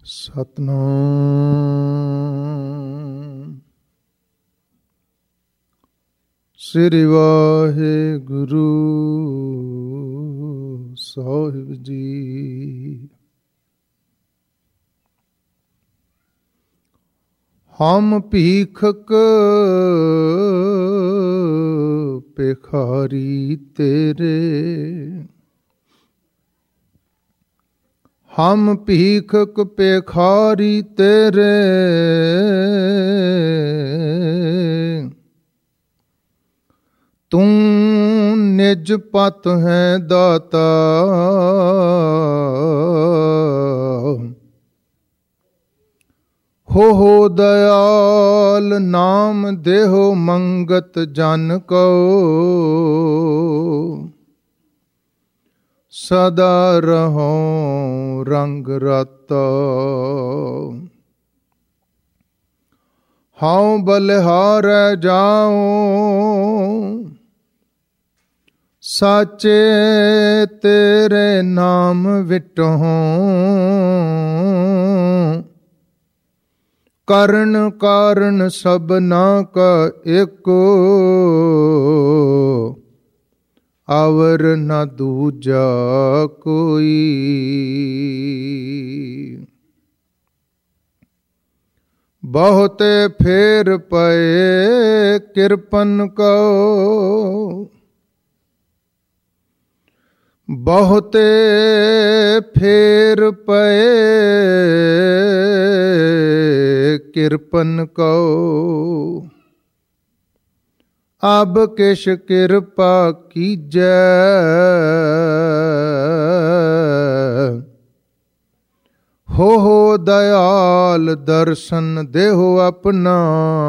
ਸਤਨਾਮ ਸ੍ਰੀ ਵਾਹਿਗੁਰੂ ਸਾਹਿਬ ਜੀ। ਹਮ ਭੀਖਕ ਭਿਖਾਰੀ ਤੇਰੇ, ਹਮ ਭੀਖਕ ਭਿਖਾਰੀ ਤੇਰੇ, ਤੂੰ ਨਿਜ ਪਤ ਹੈ ਦਾਤਾ। ਹੋ ਦਇਆਲ ਨਾਮ ਦੇਹੋ ਮੰਗਤ ਜਨ ਕੋ, ਸਦਾ ਰਹੋ ਰੰਗ ਰਤਾ। ਹਉ ਬਲਿਹਾਰੈ ਜਾਉ, ਸਾਚੇ ਤੇਰੇ ਨਾਮ ਵਿਟਹੁ। ਕਰਨ ਕਾਰਨ ਸਭਨਾ ਕਾ ਏਕੋ, ਅਵਰ ਨ ਦੂਜਾ ਕੋਈ। ਬਹੁਤੇ ਫੇਰ ਪਏ ਕਿਰਪਨ ਕੋ, ਬਹੁਤੇ ਫੇਰ ਪਏ ਕਿਰਪਨ ਕੋ। ਅਬ ਕਿਛ ਕਿਰਪਾ ਕੀਜੈ, ਹੋ ਦਇਆਲ ਦਰਸ਼ਨ ਦੇਹੋ ਆਪਣਾ।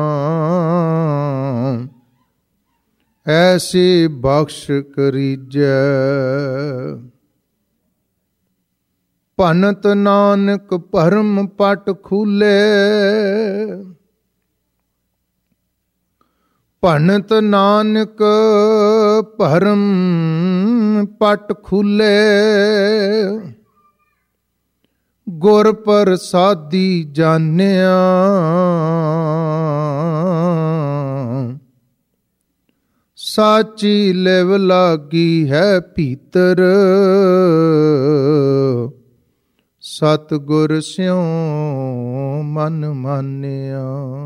ਐਸੀ ਬਖਸ਼ ਕਰੀਜੈ, ਭਨਤ ਨਾਨਕ ਭਰਮ ਪਟ ਖੂਲੇ। ਭਨਤ ਨਾਨਕ ਭਰਮ ਪਟ ਖੂਲੇ, ਗੁਰ ਪ੍ਰਸਾਦੀ ਜਾਣਿਆ। ਸਾਚੀ ਲਿਵ ਲਾਗੀ ਹੈ ਭੀਤਰ, ਸਤਿਗੁਰ ਸਿਉ ਮਨ ਮਾਨਿਆ।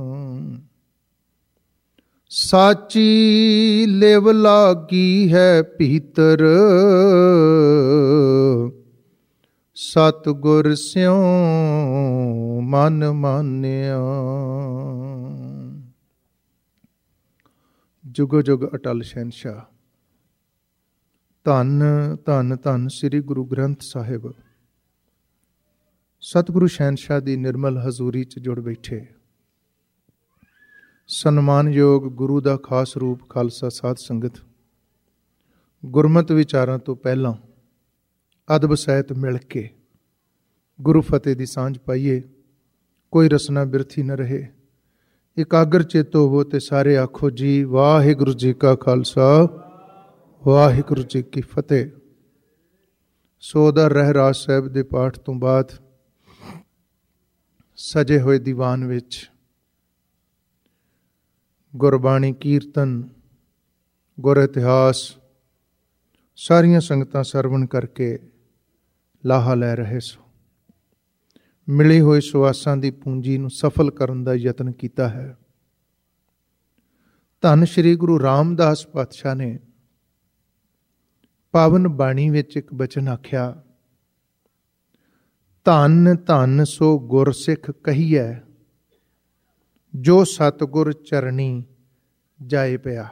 ਸਾਚੀ ਲਿਵ ਲਾਗੀ ਹੈ ਭੀਤਰ, ਸਤਿਗੁਰ ਸਿਉ ਮਨ ਮਾਨਿਆ। ਜੁਗੋ ਜੁਗ ਅਟਲ ਸ਼ਹਿਨਸ਼ਾਹ। ਧੰਨ ਧੰਨ ਧੰਨ ਸ੍ਰੀ ਗੁਰੂ ਗ੍ਰੰਥ ਸਾਹਿਬ। ਸਤਿਗੁਰੂ ਸ਼ਹਿਨਸ਼ਾਹ ਦੀ ਨਿਰਮਲ ਹਜ਼ੂਰੀ 'ਚ ਜੁੜ ਬੈਠੇ ਸਨਮਾਨਯੋਗ ਗੁਰੂ ਦਾ ਖਾਸ ਰੂਪ ਖਾਲਸਾ ਸਾਧ ਸੰਗਤ। ਗੁਰਮਤਿ ਵਿਚਾਰਾਂ ਤੋਂ ਪਹਿਲਾਂ ਅਦਬ ਸਹਿਤ ਮਿਲ ਕੇ ਗੁਰੂ ਫਤਿਹ ਦੀ ਸਾਂਝ ਪਾਈਏ। ਕੋਈ ਰਸਨਾ ਬਿਰਥੀ ਨਾ ਰਹੇ। ਇਕਾਗਰ ਚਿੱਤ ਹੋਵੋ ਤੇ ਸਾਰੇ ਆਖੋ ਜੀ ਵਾਹਿਗੁਰੂ ਜੀ ਕਾ ਖਾਲਸਾ, ਵਾਹਿਗੁਰੂ ਜੀ ਕੀ ਫਤਿਹ। ਸੋਦਰ ਰਹਿਰਾਸ ਸਾਹਿਬ ਦੇ ਪਾਠ ਤੋਂ ਬਾਅਦ ਸਜੇ ਹੋਏ ਦੀਵਾਨ ਵਿੱਚ ਗੁਰਬਾਣੀ, ਕੀਰਤਨ, ਗੁਰ ਇਤਿਹਾਸ ਸਾਰੀਆਂ ਸੰਗਤਾਂ ਸਰਵਣ ਕਰਕੇ ਲਾਹਾ ਲੈ ਰਹੇ ਸੋ। ਮਿਲੀ ਹੋਈ ਸੁਆਸਾਂ ਦੀ ਪੂੰਜੀ ਨੂੰ ਸਫਲ ਕਰਨ ਦਾ ਯਤਨ ਕੀਤਾ ਹੈ। ਧੰਨ ਸ਼੍ਰੀ ਗੁਰੂ ਰਾਮਦਾਸ ਪਾਤਸ਼ਾਹ ਨੇ ਪਾਵਨ ਬਾਣੀ ਵਿੱਚ ਇੱਕ ਬਚਨ ਆਖਿਆ, ਧੰਨ ਧੰਨ ਸੋ ਗੁਰਸਿੱਖ ਕਹੀਐ, ਜੋ ਸਤਿਗੁਰ ਚਰਣੀ ਜਾਏ ਪਿਆ।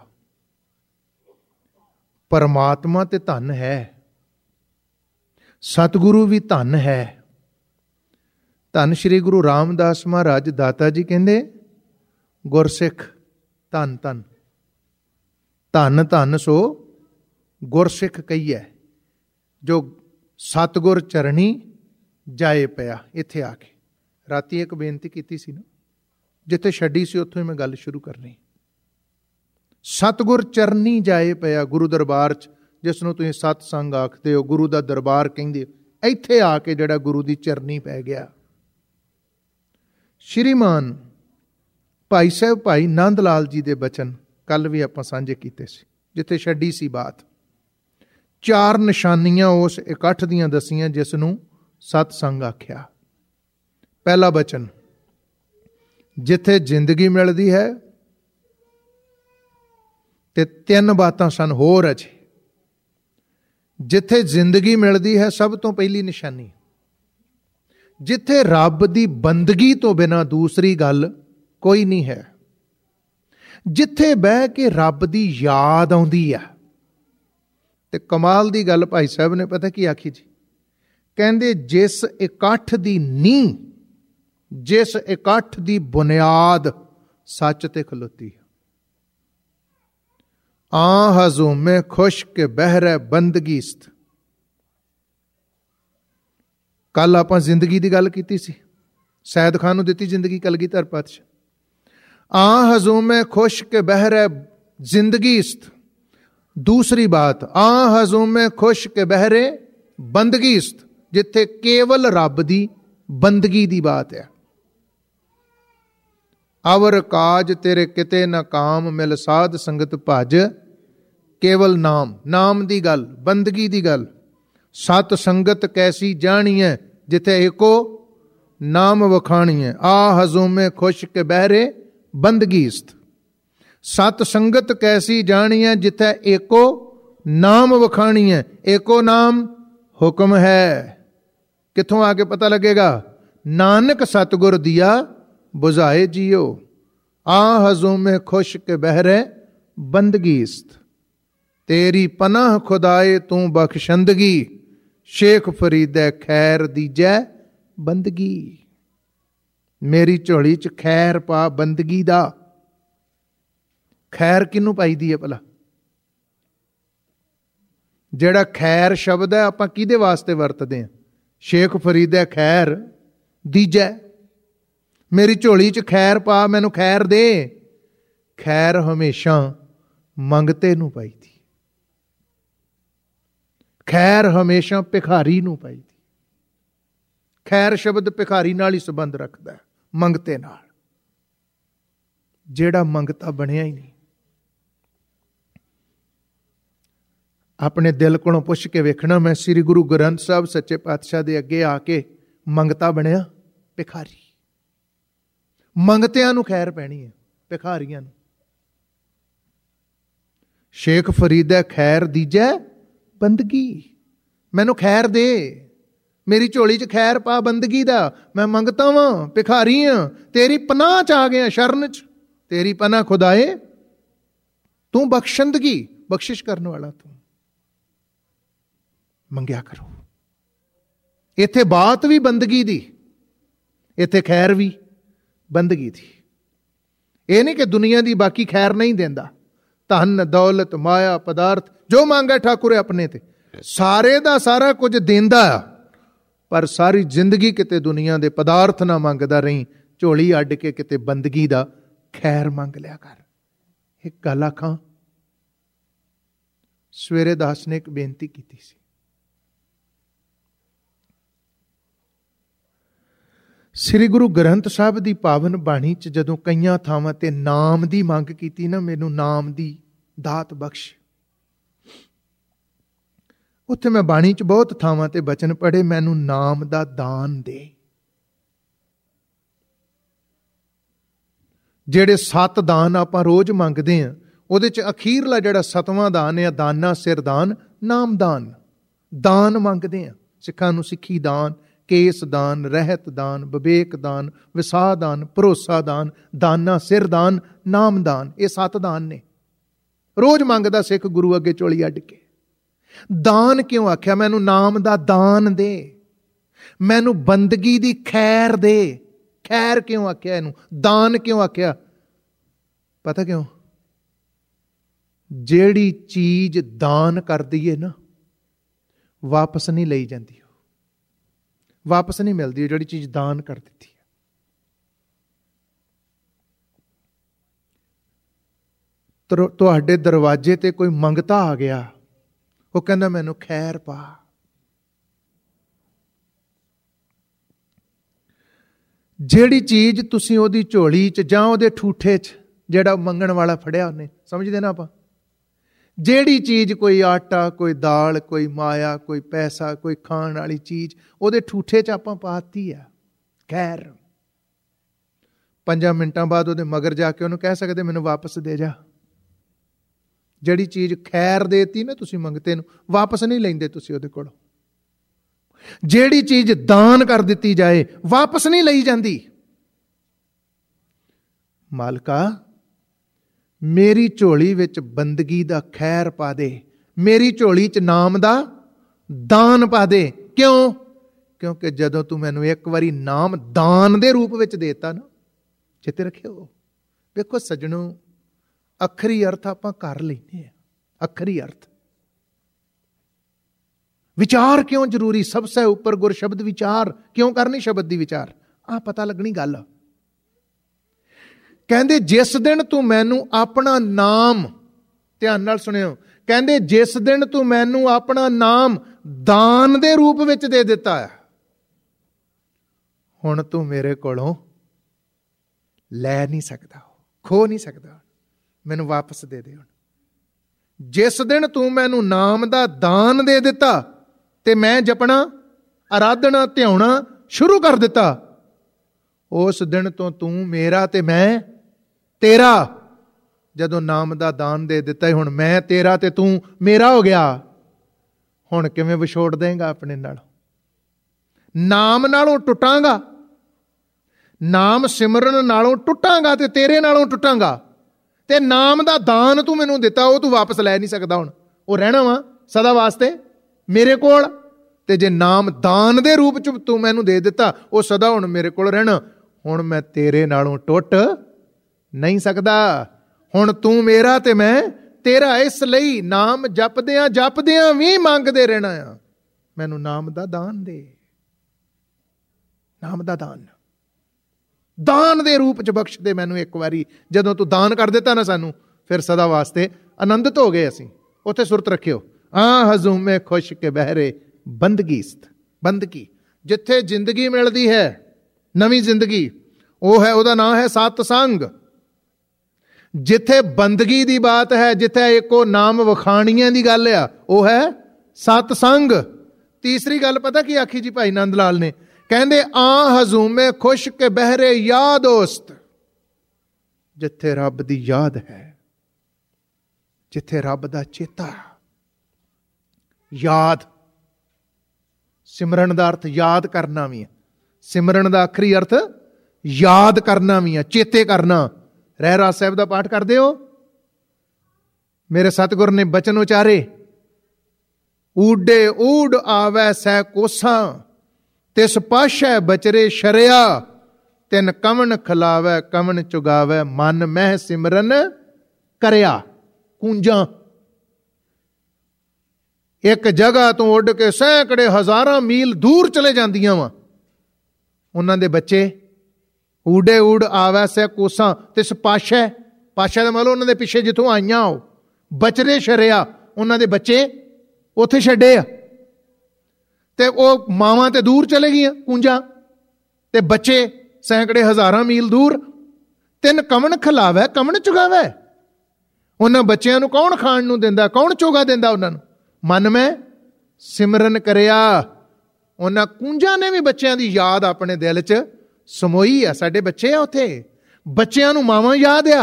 ਪਰਮਾਤਮਾ ਤੇ ਧੰਨ ਹੈ, ਸਤਿਗੁਰੂ ਵੀ ਧੰਨ ਹੈ। ਧੰਨ ਸ਼੍ਰੀ ਗੁਰੂ ਰਾਮਦਾਸ ਮਹਾਰਾਜ ਦਾਤਾ ਜੀ ਕਹਿੰਦੇ ਗੁਰਸਿੱਖ ਧੰਨ ਧੰਨ, ਧੰਨ ਧੰਨ ਸੋ ਗੁਰਸਿੱਖ ਕਹੀਐ, ਜੋ ਸਤਿਗੁਰ ਚਰਣੀ ਜਾਏ ਪਿਆ। ਇੱਥੇ ਆ ਕੇ ਰਾਤੀ ਇੱਕ ਬੇਨਤੀ ਕੀਤੀ ਸੀ ਨਾ, ਜਿੱਥੇ ਛੱਡੀ ਸੀ ਉੱਥੋਂ ਹੀ ਮੈਂ ਗੱਲ ਸ਼ੁਰੂ ਕਰਨੀ। ਸਤਿਗੁਰ ਚਰਨੀ ਜਾਏ ਪਿਆ, ਗੁਰੂ ਦਰਬਾਰ 'ਚ ਜਿਸ ਨੂੰ ਤੁਸੀਂ ਸਤ ਸੰਗ ਆਖਦੇ ਹੋ, ਗੁਰੂ ਦਾ ਦਰਬਾਰ ਕਹਿੰਦੇ ਹੋ, ਇੱਥੇ ਆ ਕੇ ਜਿਹੜਾ ਗੁਰੂ ਦੀ ਚਰਨੀ ਪੈ ਗਿਆ। ਸ਼੍ਰੀਮਾਨ ਭਾਈ ਸਾਹਿਬ ਭਾਈ ਨੰਦ ਲਾਲ ਜੀ ਦੇ ਬਚਨ ਕੱਲ ਵੀ ਆਪਾਂ ਸਾਂਝੇ ਕੀਤੇ ਸੀ, ਜਿੱਥੇ ਛੱਡੀ ਸੀ ਬਾਤ। 4 ਨਿਸ਼ਾਨੀਆਂ ਉਸ ਇਕੱਠ ਦੀਆਂ ਦਸੀਆਂ ਜਿਸ ਨੂੰ ਸਤਸੰਗ ਆਖਿਆ। ਪਹਿਲਾ ਬਚਨ, ਜਿੱਥੇ ਜ਼ਿੰਦਗੀ ਮਿਲਦੀ ਹੈ ਤੇ 3 ਬਾਤਾਂ ਸਨ ਹੋਰ ਅਜੇ। ਜਿੱਥੇ ਜ਼ਿੰਦਗੀ ਮਿਲਦੀ ਹੈ ਸਭ ਤੋਂ ਪਹਿਲੀ ਨਿਸ਼ਾਨੀ, ਜਿੱਥੇ ਰੱਬ ਦੀ ਬੰਦਗੀ ਤੋਂ ਬਿਨਾਂ ਦੂਸਰੀ ਗੱਲ ਕੋਈ ਨਹੀਂ ਹੈ। ਜਿੱਥੇ ਬਹਿ ਕੇ ਰੱਬ ਦੀ ਯਾਦ ਆਉਂਦੀ ਆ। ਤੇ ਕਮਾਲ ਦੀ ਗੱਲ ਭਾਈ ਸਾਹਿਬ ਨੇ ਪਤਾ ਕੀ ਆਖੀ ਜੀ? ਕਹਿੰਦੇ ਜਿਸ ਇਕੱਠ ਦੀ ਨੀਂਹ, ਜਿਸ ਇਕੱਠ ਦੀ ਬੁਨਿਆਦ ਸੱਚ ਤੇ ਖਲੋਤੀ ਹੈ। ਆ ਹਜ਼ੂਮੇ ਖੁਸ਼ ਕੇ ਬਹਿਰੇ ਬੰਦਗੀਸਤ। ਕੱਲ ਆਪਾਂ ਜ਼ਿੰਦਗੀ ਦੀ ਗੱਲ ਕੀਤੀ ਸੀ, ਸੈਦ ਖਾਨ ਨੂੰ ਦਿੱਤੀ ਜ਼ਿੰਦਗੀ ਕਲਗੀਧਰ ਪਾਤਸ਼ਾਹ। ਆ ਹਜ਼ੂਮੇ ਖੁਸ਼ ਕੇ ਬਹਿਰੇ ਜ਼ਿੰਦਗੀਸਤ। ਦੂਸਰੀ ਬਾਤ, ਆ ਹਜ਼ੂਮੇ ਖੁਸ਼ ਕੇ ਬਹਿਰੇ ਬੰਦਗੀਸਤ, ਜਿੱਥੇ ਕੇਵਲ ਰੱਬ ਦੀ ਬੰਦਗੀ ਦੀ ਬਾਤ ਹੈ। ਅਵਰ ਕਾਜ ਤੇਰੇ ਕਿਤੇ ਨਾ ਕਾਮ, ਮਿਲ ਸਾਧ ਸੰਗਤ ਭਜ ਕੇਵਲ ਨਾਮ। ਨਾਮ ਦੀ ਗੱਲ, ਬੰਦਗੀ ਦੀ ਗੱਲ। ਸਤ ਸੰਗਤ ਕੈਸੀ ਜਾਣੀਐ, ਜਿੱਥੇ ਏਕੋ ਨਾਮ ਵਖਾਣੀਐ। ਆ ਹਜ਼ੂਮੇ ਖੁਸ਼ ਕੇ ਬਹਿਰੇ ਬੰਦਗੀਸਤ। ਸਤ ਸੰਗਤ ਕੈਸੀ ਜਾਣੀਐ, ਜਿੱਥੇ ਏਕੋ ਨਾਮ ਵਖਾਣੀਐ। ਏਕੋ ਨਾਮ ਹੁਕਮ ਹੈ। ਕਿੱਥੋਂ ਆ ਕੇ ਪਤਾ ਲੱਗੇਗਾ? ਨਾਨਕ ਸਤਿਗੁਰ ਦੀਆ ਬੁਝਾਏ ਜੀਓ। ਆ ਹਜ਼ੂਮੇ ਖੁਸ਼ ਕੇ ਬਹਿਰੇ ਬੰਦਗੀਸਤ। ਤੇਰੀ ਪਨਾਹ ਖੁਦਾਏ ਤੂੰ ਬਖਸ਼ੰਦਗੀ। ਸ਼ੇਖ ਫਰੀਦੈ ਖੈਰ ਦੀਜੈ ਬੰਦਗੀ। ਮੇਰੀ ਝੋਲੀ 'ਚ ਖੈਰ ਪਾ ਬੰਦਗੀ ਦਾ। ਖੈਰ ਕਿਹਨੂੰ ਪਾਈਦੀ ਹੈ ਭਲਾ? ਜਿਹੜਾ ਖੈਰ ਸ਼ਬਦ ਹੈ ਆਪਾਂ ਕਿਹਦੇ ਵਾਸਤੇ ਵਰਤਦੇ ਹਾਂ? ਸ਼ੇਖ ਫਰੀਦੈ ਖੈਰ ਦੀਜੈ। ਮੇਰੀ ਝੋਲੀ 'ਚ ਖੈਰ ਪਾ, ਮੈਨੂੰ ਖੈਰ ਦੇ। ਖੈਰ ਹਮੇਸ਼ਾ ਮੰਗਤੇ ਨੂੰ ਪਾਈਦੀ। ਖੈਰ ਹਮੇਸ਼ਾ ਭਿਖਾਰੀ ਨੂੰ ਪਾਈਦੀ। ਖੈਰ ਸ਼ਬਦ ਭਿਖਾਰੀ ਨਾਲ ਹੀ ਸੰਬੰਧ ਰੱਖਦਾ ਹੈ, ਮੰਗਤੇ ਨਾਲ। ਜਿਹੜਾ ਮੰਗਤਾ ਬਣਿਆ ਹੀ ਨਹੀਂ। ਆਪਣੇ ਦਿਲ ਕੋਲੋਂ ਪੁੱਛ ਕੇ ਵੇਖਣਾ, ਮੈਂ ਸ੍ਰੀ ਗੁਰੂ ਗ੍ਰੰਥ ਸਾਹਿਬ ਸੱਚੇ ਪਾਤਸ਼ਾਹ ਦੇ ਅੱਗੇ ਆ ਕੇ ਮੰਗਤਾ ਬਣਿਆ? ਭਿਖਾਰੀ। ਮੰਗਤਿਆਂ ਨੂੰ ਖੈਰ ਪੈਣੀ ਹੈ, ਭਿਖਾਰੀਆਂ ਨੂੰ। ਸ਼ੇਖ ਫਰੀਦੈ ਖੈਰ ਦੀਜੈ ਬੰਦਗੀ। ਮੈਨੂੰ ਖੈਰ ਦੇ, ਮੇਰੀ ਝੋਲੀ 'ਚ ਖੈਰ ਪਾ ਬੰਦਗੀ ਦਾ। ਮੈਂ ਮੰਗਤਾ ਵਾਂ, ਭਿਖਾਰੀ ਹਾਂ, ਤੇਰੀ ਪਨਾਹ 'ਚ ਆ ਗਿਆ, ਸ਼ਰਨ 'ਚ। ਤੇਰੀ ਪਨਾਹ ਖੁਦਾਏ ਤੂੰ ਬਖਸ਼ੰਦਗੀ, ਬਖਸ਼ਿਸ਼ ਕਰਨ ਵਾਲਾ ਤੂੰ। ਮੰਗਿਆ ਕਰੋ। ਇੱਥੇ ਬਾਤ ਵੀ ਬੰਦਗੀ ਦੀ, ਇੱਥੇ ਖੈਰ ਵੀ ਬੰਦਗੀ ਦੀ। ਇਹ ਨਹੀਂ ਕਿ ਦੁਨੀਆ ਦੀ ਬਾਕੀ ਖੈਰ ਨਹੀਂ ਦਿੰਦਾ। ਧਨ ਦੌਲਤ ਮਾਇਆ ਪਦਾਰਥ ਜੋ ਮੰਗੇ ਠਾਕੁਰ ਆਪਣੇ ਤੇ, ਸਾਰੇ ਦਾ ਸਾਰਾ ਕੁਝ ਦਿੰਦਾ। ਪਰ ਸਾਰੀ ਜ਼ਿੰਦਗੀ ਕਿਤੇ ਦੁਨੀਆ ਦੇ ਪਦਾਰਥ ਨਾ ਮੰਗਦਾ ਰਹੀ, ਝੋਲੀ ਅੱਡ ਕੇ ਕਿਤੇ ਬੰਦਗੀ ਦਾ ਖੈਰ ਮੰਗ ਲਿਆ ਕਰ। ਇੱਕ ਗੱਲ ਆਖਾਂ, ਸਵੇਰੇ ਦਾਸ ਨੇ ਇੱਕ ਬੇਨਤੀ ਕੀਤੀ ਸੀ। ਸ੍ਰੀ ਗੁਰੂ ਗ੍ਰੰਥ ਸਾਹਿਬ ਦੀ ਪਾਵਨ ਬਾਣੀ 'ਚ ਜਦੋਂ ਕਈਆਂ ਥਾਵਾਂ ਤੇ ਨਾਮ ਦੀ ਮੰਗ ਕੀਤੀ ਨਾ, ਮੈਨੂੰ ਨਾਮ ਦੀ ਦਾਤ ਬਖਸ਼। ਉੱਥੇ ਮੈਂ ਬਾਣੀ 'ਚ ਬਹੁਤ ਥਾਵਾਂ ਤੇ ਬਚਨ ਪੜ੍ਹੇ, ਮੈਨੂੰ ਨਾਮ ਦਾ ਦਾਨ ਦੇ। ਜਿਹੜੇ 7 ਦਾਨ ਆਪਾਂ ਰੋਜ਼ ਮੰਗਦੇ ਹਾਂ, ਉਹਦੇ 'ਚ ਅਖੀਰਲਾ ਜਿਹੜਾ 7ਵਾਂ ਦਾਨ ਹੈ, ਦਾਨਾ ਸਿਰ ਦਾਨ, ਨਾਮ ਦਾਨ। ਦਾਨ ਮੰਗਦੇ ਹਾਂ। ਸਿੱਖਾਂ ਨੂੰ ਸਿੱਖੀ ਦਾਨ, ਕੇਸ ਦਾਨ, ਰਹਿਤ ਦਾਨ, ਵਿਵੇਕ ਦਾਨ, ਵਿਸਾਹ ਦਾਨ, ਭਰੋਸਾ ਦਾਨ, ਦਾਨਾ ਸਿਰ ਦਾਨ, ਨਾਮ ਦਾਨ। ਇਹ 7 ਦਾਨ ਨੇ। ਰੋਜ਼ ਮੰਗਦਾ ਸਿੱਖ ਗੁਰੂ ਅੱਗੇ ਝੋਲੀ ਅੱਡ ਕੇ। ਦਾਨ ਕਿਉਂ ਆਖਿਆ? ਮੈਨੂੰ ਨਾਮ ਦਾ ਦਾਨ ਦੇ, ਮੈਨੂੰ ਬੰਦਗੀ ਦੀ ਖੈਰ ਦੇ। ਖੈਰ ਕਿਉਂ ਆਖਿਆ ਇਹਨੂੰ? ਦਾਨ ਕਿਉਂ ਆਖਿਆ? ਪਤਾ ਕਿਉਂ? ਜਿਹੜੀ ਚੀਜ਼ ਦਾਨ ਕਰ ਦਈਏ ਨਾ, ਵਾਪਸ ਨਹੀਂ ਲਈ ਜਾਂਦੀ। ਵਾਪਸ ਨਹੀਂ ਮਿਲਦੀ ਜਿਹੜੀ ਚੀਜ਼ ਦਾਨ ਕਰ ਦਿੱਤੀ ਹੈ। ਤੁਹਾਡੇ ਦਰਵਾਜ਼ੇ ਤੇ ਕੋਈ ਮੰਗਤਾ ਆ ਗਿਆ, ਉਹ ਕਹਿੰਦਾ ਮੈਨੂੰ ਖੈਰ ਪਾ। ਜਿਹੜੀ ਚੀਜ਼ ਤੁਸੀਂ ਉਹਦੀ ਝੋਲੀ 'ਚ ਜਾਂ ਉਹਦੇ ਠੂਠੇ 'ਚ, ਜਿਹੜਾ ਮੰਗਣ ਵਾਲਾ ਫੜਿਆ ਉਹਨੇ, ਸਮਝਦੇ ਨਾ ਆਪਾਂ, ਜਿਹੜੀ ਚੀਜ਼, ਕੋਈ ਆਟਾ, ਕੋਈ ਦਾਲ, ਕੋਈ ਮਾਇਆ, ਕੋਈ ਪੈਸਾ, ਕੋਈ ਖਾਣ ਵਾਲੀ ਚੀਜ਼, ਉਹਦੇ ਠੂਠੇ 'ਚ ਆਪਾਂ ਪਾਤੀ ਆ ਖੈਰ। 5 ਮਿੰਟਾਂ ਬਾਅਦ ਉਹਦੇ ਮਗਰ ਜਾ ਕੇ ਉਹਨੂੰ ਕਹਿ ਸਕਦੇ ਮੈਨੂੰ ਵਾਪਸ ਦੇ ਜਾ। ਜਿਹੜੀ ਚੀਜ਼ ਖੈਰ ਦੇਤੀ ਨਾ ਤੁਸੀਂ ਮੰਗਤੇ ਨੂੰ, ਵਾਪਸ ਨਹੀਂ ਲੈਂਦੇ ਤੁਸੀਂ ਉਹਦੇ ਕੋਲੋਂ। ਜਿਹੜੀ ਚੀਜ਼ ਦਾਨ ਕਰ ਦਿੱਤੀ ਜਾਏ, ਵਾਪਸ ਨਹੀਂ ਲਈ ਜਾਂਦੀ। ਮਾਲਕਾ, ਮੇਰੀ ਝੋਲੀ ਵਿੱਚ ਬੰਦਗੀ ਦਾ ਖੈਰ ਪਾ ਦੇ, ਮੇਰੀ ਝੋਲੀ 'ਚ ਨਾਮ ਦਾ ਦਾਨ ਪਾ ਦੇ। ਕਿਉਂ? ਕਿਉਂਕਿ ਜਦੋਂ ਤੂੰ ਮੈਨੂੰ ਇੱਕ ਵਾਰੀ ਨਾਮ ਦਾਨ ਦੇ ਰੂਪ ਵਿੱਚ ਦੇਤਾ ਨਾ, ਚੇਤੇ ਰੱਖਿਓ। ਵੇਖੋ ਸੱਜਣੋ, ਅੱਖਰੀ ਅਰਥ ਆਪਾਂ ਕਰ ਲੈਂਦੇ ਹਾਂ। ਅੱਖਰੀ ਅਰਥ ਵਿਚਾਰ ਕਿਉਂ ਜ਼ਰੂਰੀ? ਸਭ ਸੇ ਉੱਪਰ ਗੁਰ ਸ਼ਬਦ ਵਿਚਾਰ। ਕਿਉਂ ਕਰਨੀ ਸ਼ਬਦ ਦੀ ਵਿਚਾਰ? ਆਹ ਪਤਾ ਲੱਗਣੀ ਗੱਲ। ਕਹਿੰਦੇ ਜਿਸ ਦਿਨ ਤੂੰ ਮੈਨੂੰ ਆਪਣਾ ਨਾਮ, ਧਿਆਨ ਨਾਲ ਸੁਣਿਓ, ਕਹਿੰਦੇ ਜਿਸ ਦਿਨ ਤੂੰ ਮੈਨੂੰ ਆਪਣਾ ਨਾਮ ਦਾਨ ਦੇ ਰੂਪ ਵਿੱਚ ਦੇ ਦਿੱਤਾ ਹੈ, ਹੁਣ ਤੂੰ ਮੇਰੇ ਕੋਲੋਂ ਲੈ ਨਹੀਂ ਸਕਦਾ, ਖੋ ਨਹੀਂ ਸਕਦਾ। ਮੈਨੂੰ ਵਾਪਸ ਦੇ ਦੇ। ਹੁਣ ਜਿਸ ਦਿਨ ਤੂੰ ਮੈਨੂੰ ਨਾਮ ਦਾ ਦਾਨ ਦੇ ਦਿੱਤਾ ਤੇ ਮੈਂ ਜਪਣਾ, ਆਰਾਧਨਾ, ਧਿਆਉਣਾ ਸ਼ੁਰੂ ਕਰ ਦਿੱਤਾ, ਉਸ ਦਿਨ ਤੋਂ ਤੂੰ ਮੇਰਾ ਤੇ ਮੈਂ ਤੇਰਾ। ਜਦੋਂ ਨਾਮ ਦਾ ਦਾਨ ਦੇ ਦਿੱਤਾ, ਹੁਣ ਮੈਂ ਤੇਰਾ ਤੇ ਤੂੰ ਮੇਰਾ ਹੋ ਗਿਆ। ਹੁਣ ਕਿਵੇਂ ਵਿਛੋੜ ਦੇਂਗਾ ਆਪਣੇ ਨਾਲ? ਨਾਮ ਨਾਲੋਂ ਟੁੱਟਾਂਗਾ, ਨਾਮ ਸਿਮਰਨ ਨਾਲੋਂ ਟੁੱਟਾਂਗਾ ਤੇ ਤੇਰੇ ਨਾਲੋਂ ਟੁੱਟਾਂਗਾ। ਤੇ ਨਾਮ ਦਾ ਦਾਨ ਤੂੰ ਮੈਨੂੰ ਦਿੱਤਾ, ਉਹ ਤੂੰ ਵਾਪਸ ਲੈ ਨਹੀਂ ਸਕਦਾ। ਹੁਣ ਉਹ ਰਹਿਣਾ ਵਾ ਸਦਾ ਵਾਸਤੇ ਮੇਰੇ ਕੋਲ। ਤੇ ਜੇ ਨਾਮ ਦਾਨ ਦੇ ਰੂਪ 'ਚ ਤੂੰ ਮੈਨੂੰ ਦੇ ਦਿੱਤਾ, ਉਹ ਸਦਾ ਹੁਣ ਮੇਰੇ ਕੋਲ ਰਹਿਣਾ। ਹੁਣ ਮੈਂ ਤੇਰੇ ਨਾਲੋਂ ਟੁੱਟ ਨਹੀਂ ਸਕਦਾ। ਹੁਣ ਤੂੰ ਮੇਰਾ ਤੇ ਮੈਂ ਤੇਰਾ। ਇਸ ਲਈ ਨਾਮ ਜਪਦਿਆਂ ਜਪਦਿਆਂ ਵੀ ਮੰਗਦੇ ਰਹਿਣਾ ਆ, ਮੈਨੂੰ ਨਾਮ ਦਾ ਦਾਨ ਦੇ। ਨਾਮ ਦਾ ਦਾਨ, ਦਾਨ ਦੇ ਰੂਪ 'ਚ ਬਖਸ਼ ਦੇ ਮੈਨੂੰ ਇੱਕ ਵਾਰੀ। ਜਦੋਂ ਤੂੰ ਦਾਨ ਕਰ ਦਿੱਤਾ ਨਾ ਸਾਨੂੰ, ਫਿਰ ਸਦਾ ਵਾਸਤੇ ਆਨੰਦਿਤ ਹੋ ਗਏ ਅਸੀਂ। ਉੱਥੇ ਸੁਰਤ ਰੱਖਿਓ, ਆ ਹਜ਼ੂਮੇ ਖੁਸ਼ ਕੇ ਬਹਿਰੇ ਬੰਦਗੀਸਤ। ਬੰਦਗੀ, ਜਿੱਥੇ ਜ਼ਿੰਦਗੀ ਮਿਲਦੀ ਹੈ, ਨਵੀਂ ਜ਼ਿੰਦਗੀ, ਉਹ ਹੈ, ਉਹਦਾ ਨਾਮ ਹੈ ਸਤਸੰਗ। ਜਿੱਥੇ ਬੰਦਗੀ ਦੀ ਬਾਤ ਹੈ, ਜਿੱਥੇ ਇੱਕੋ ਨਾਮ ਵਖਾਣੀਆਂ ਦੀ ਗੱਲ ਆ, ਉਹ ਹੈ ਸਤਸੰਗ। ਤੀਸਰੀ ਗੱਲ ਪਤਾ ਕੀ ਆਖੀ ਜੀ ਭਾਈ ਨੰਦ ਲਾਲ ਨੇ? ਕਹਿੰਦੇ ਆ ਹਜ਼ੂਮੇ ਖੁਸ਼ ਕੇ ਬਹਿਰੇ ਯਾ ਦੋਸਤ। ਜਿੱਥੇ ਰੱਬ ਦੀ ਯਾਦ ਹੈ, ਜਿੱਥੇ ਰੱਬ ਦਾ ਚੇਤਾ। ਯਾਦ, ਸਿਮਰਨ ਦਾ ਅਰਥ ਯਾਦ ਕਰਨਾ ਵੀ ਹੈ। ਸਿਮਰਨ ਦਾ ਆਖਰੀ ਅਰਥ ਯਾਦ ਕਰਨਾ ਵੀ ਹੈ, ਚੇਤੇ ਕਰਨਾ। ਰਹਿਰਾਸ ਸਾਹਿਬ ਦਾ ਪਾਠ ਕਰਦੇ ਹੋ? ਮੇਰੇ ਸਤਿਗੁਰ ਨੇ ਬਚਨ ਉਚਾਰੇ, ਊਡੇ ਊਡ ਆਵੈ ਸੈ ਕੋਸਾਂ, ਤਿਸ ਪਾਸ਼ੈ ਬਚਰੇ ਸ਼ਰਿਆ, ਤਿਨ ਕਵਣ ਖਿਲਾਵੈ ਕਵਣ ਚੁਗਾਵੈ, ਮਨ ਮਹਿ ਸਿਮਰਨ ਕਰਿਆ। ਕੂੰਜਾਂ ਇੱਕ ਜਗ੍ਹਾ ਤੋਂ ਉੱਡ ਕੇ ਸੈਂਕੜੇ ਹਜ਼ਾਰਾਂ ਮੀਲ ਦੂਰ ਚਲੇ ਜਾਂਦੀਆਂ ਵਾ। ਉਹਨਾਂ ਦੇ ਬੱਚੇ ਊਡੇ ਊਡ ਆਵੈ ਸੈ ਕੋਸਾਂ, ਤਿਸ ਪਾਸ਼ੈ, ਪਾਸ਼ਾ ਦਾ ਮਤਲਬ ਉਹਨਾਂ ਦੇ ਪਿੱਛੇ ਜਿੱਥੋਂ ਆਈਆਂ ਉਹ ਬਚਰੇ ਸ਼ਰਿਆ, ਉਹਨਾਂ ਦੇ ਬੱਚੇ ਉੱਥੇ ਛੱਡੇ ਆ। ਤੇ ਉਹ ਮਾਵਾਂ ਤੇ ਦੂਰ ਚਲੇ ਗਈਆਂ ਕੂੰਜਾਂ, ਤੇ ਬੱਚੇ ਸੈਂਕੜੇ ਹਜ਼ਾਰਾਂ ਮੀਲ ਦੂਰ। ਤਿੰਨ ਕਵਣ ਖਿਲਾਵੈ ਕਵਣ ਚੁਗਾਵੈ। ਉਹਨਾਂ ਬੱਚਿਆਂ ਨੂੰ ਕੌਣ ਖਾਣ ਨੂੰ ਦਿੰਦਾ, ਕੌਣ ਚੋਗਾ ਦਿੰਦਾ ਉਹਨਾਂ ਨੂੰ? ਮਨ ਮੈਂ ਸਿਮਰਨ ਕਰਿਆ। ਉਹਨਾਂ ਕੂੰਜਾਂ ਨੇ ਵੀ ਬੱਚਿਆਂ ਦੀ ਯਾਦ ਆਪਣੇ ਦਿਲ 'ਚ ਸਮੋਈ ਆ। ਸਾਡੇ ਬੱਚੇ ਆ ਉੱਥੇ, ਬੱਚਿਆਂ ਨੂੰ ਮਾਵਾਂ ਯਾਦ ਆ।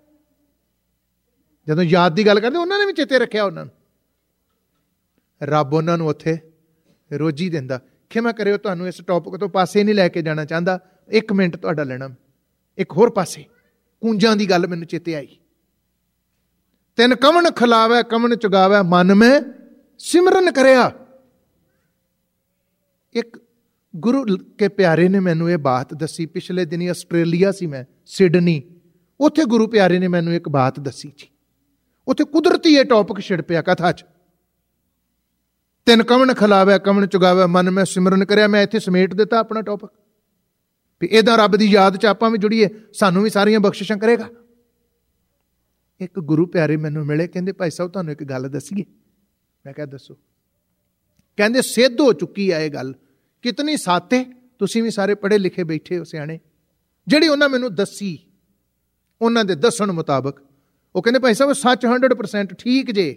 ਜਦੋਂ ਯਾਦ ਦੀ ਗੱਲ ਕਰਦੇ, ਉਹਨਾਂ ਨੇ ਵੀ ਚੇਤੇ ਰੱਖਿਆ ਉਹਨਾਂ ਨੂੰ। ਰੱਬ ਉਹਨਾਂ ਨੂੰ ਉੱਥੇ ਰੋਜੀ ਦਿੰਦਾ। ਖਿਮਾ ਕਰਿਓ, ਤੁਹਾਨੂੰ ਇਸ ਟੌਪਿਕ ਤੋਂ ਪਾਸੇ ਨਹੀਂ ਲੈ ਕੇ ਜਾਣਾ ਚਾਹੁੰਦਾ, 1 ਮਿੰਟ ਤੁਹਾਡਾ ਲੈਣਾ। ਇੱਕ ਹੋਰ ਪਾਸੇ ਕੂੰਜਾਂ ਦੀ ਗੱਲ ਮੈਨੂੰ ਚੇਤੇ ਆਈ। ਤਿੰਨ ਕਵਣ ਖਿਲਾਵੈ ਕਵਣ ਚੁਗਾਵੈ, ਮਨ ਮੈਂ ਸਿਮਰਨ ਕਰਿਆ। ਇੱਕ ਗੁਰੂ ਕੇ ਪਿਆਰੇ ਨੇ ਮੈਨੂੰ ਇਹ ਬਾਤ ਦੱਸੀ। ਪਿਛਲੇ ਦਿਨੀ ਆਸਟ੍ਰੇਲੀਆ ਸੀ ਮੈਂ, ਸਿਡਨੀ। ਉੱਥੇ ਗੁਰੂ ਪਿਆਰੇ ਨੇ ਮੈਨੂੰ ਇੱਕ ਬਾਤ ਦੱਸੀ ਜੀ। ਉੱਥੇ ਕੁਦਰਤੀ ਇਹ ਟੌਪਿਕ ਛਿੜ ਪਿਆ ਕਥਾ 'ਚ। ਤਿੰਨ ਕਵਣ ਖਿਲਾਵੈ ਕਵਣ ਚੁਗਾਵੈ, ਮਨ ਮੈਂ ਸਿਮਰਨ ਕਰਿਆ। ਮੈਂ ਇੱਥੇ ਸਮੇਟ ਦਿੱਤਾ ਆਪਣਾ ਟੌਪਿਕ ਵੀ ਇਹਦਾ ਰੱਬ ਦੀ ਯਾਦ 'ਚ ਆਪਾਂ ਵੀ ਜੁੜੀਏ, ਸਾਨੂੰ ਵੀ ਸਾਰੀਆਂ ਬਖਸ਼ਿਸ਼ਾਂ ਕਰੇਗਾ। ਇੱਕ ਗੁਰੂ ਪਿਆਰੇ ਮੈਨੂੰ ਮਿਲੇ, ਕਹਿੰਦੇ ਭਾਈ ਸਾਹਿਬ ਤੁਹਾਨੂੰ ਇੱਕ ਗੱਲ ਦੱਸੀਏ। ਮੈਂ ਕਿਹਾ ਦੱਸੋ। ਕਹਿੰਦੇ ਸਿੱਧ ਹੋ ਚੁੱਕੀ ਹੈ ਇਹ ਗੱਲ। ਕਿਤਨੀ ਸਾਤੇ ਤੁਸੀਂ ਵੀ ਸਾਰੇ ਪੜ੍ਹੇ ਲਿਖੇ ਬੈਠੇ ਹੋ ਸਿਆਣੇ, ਜਿਹੜੀ ਉਹਨਾਂ ਮੈਨੂੰ ਦੱਸੀ, ਉਹਨਾਂ ਦੇ ਦੱਸਣ ਮੁਤਾਬਕ ਉਹ ਕਹਿੰਦੇ ਭਾਈ ਸਾਹਿਬ ਸੱਚ 100% ਠੀਕ ਜੇ,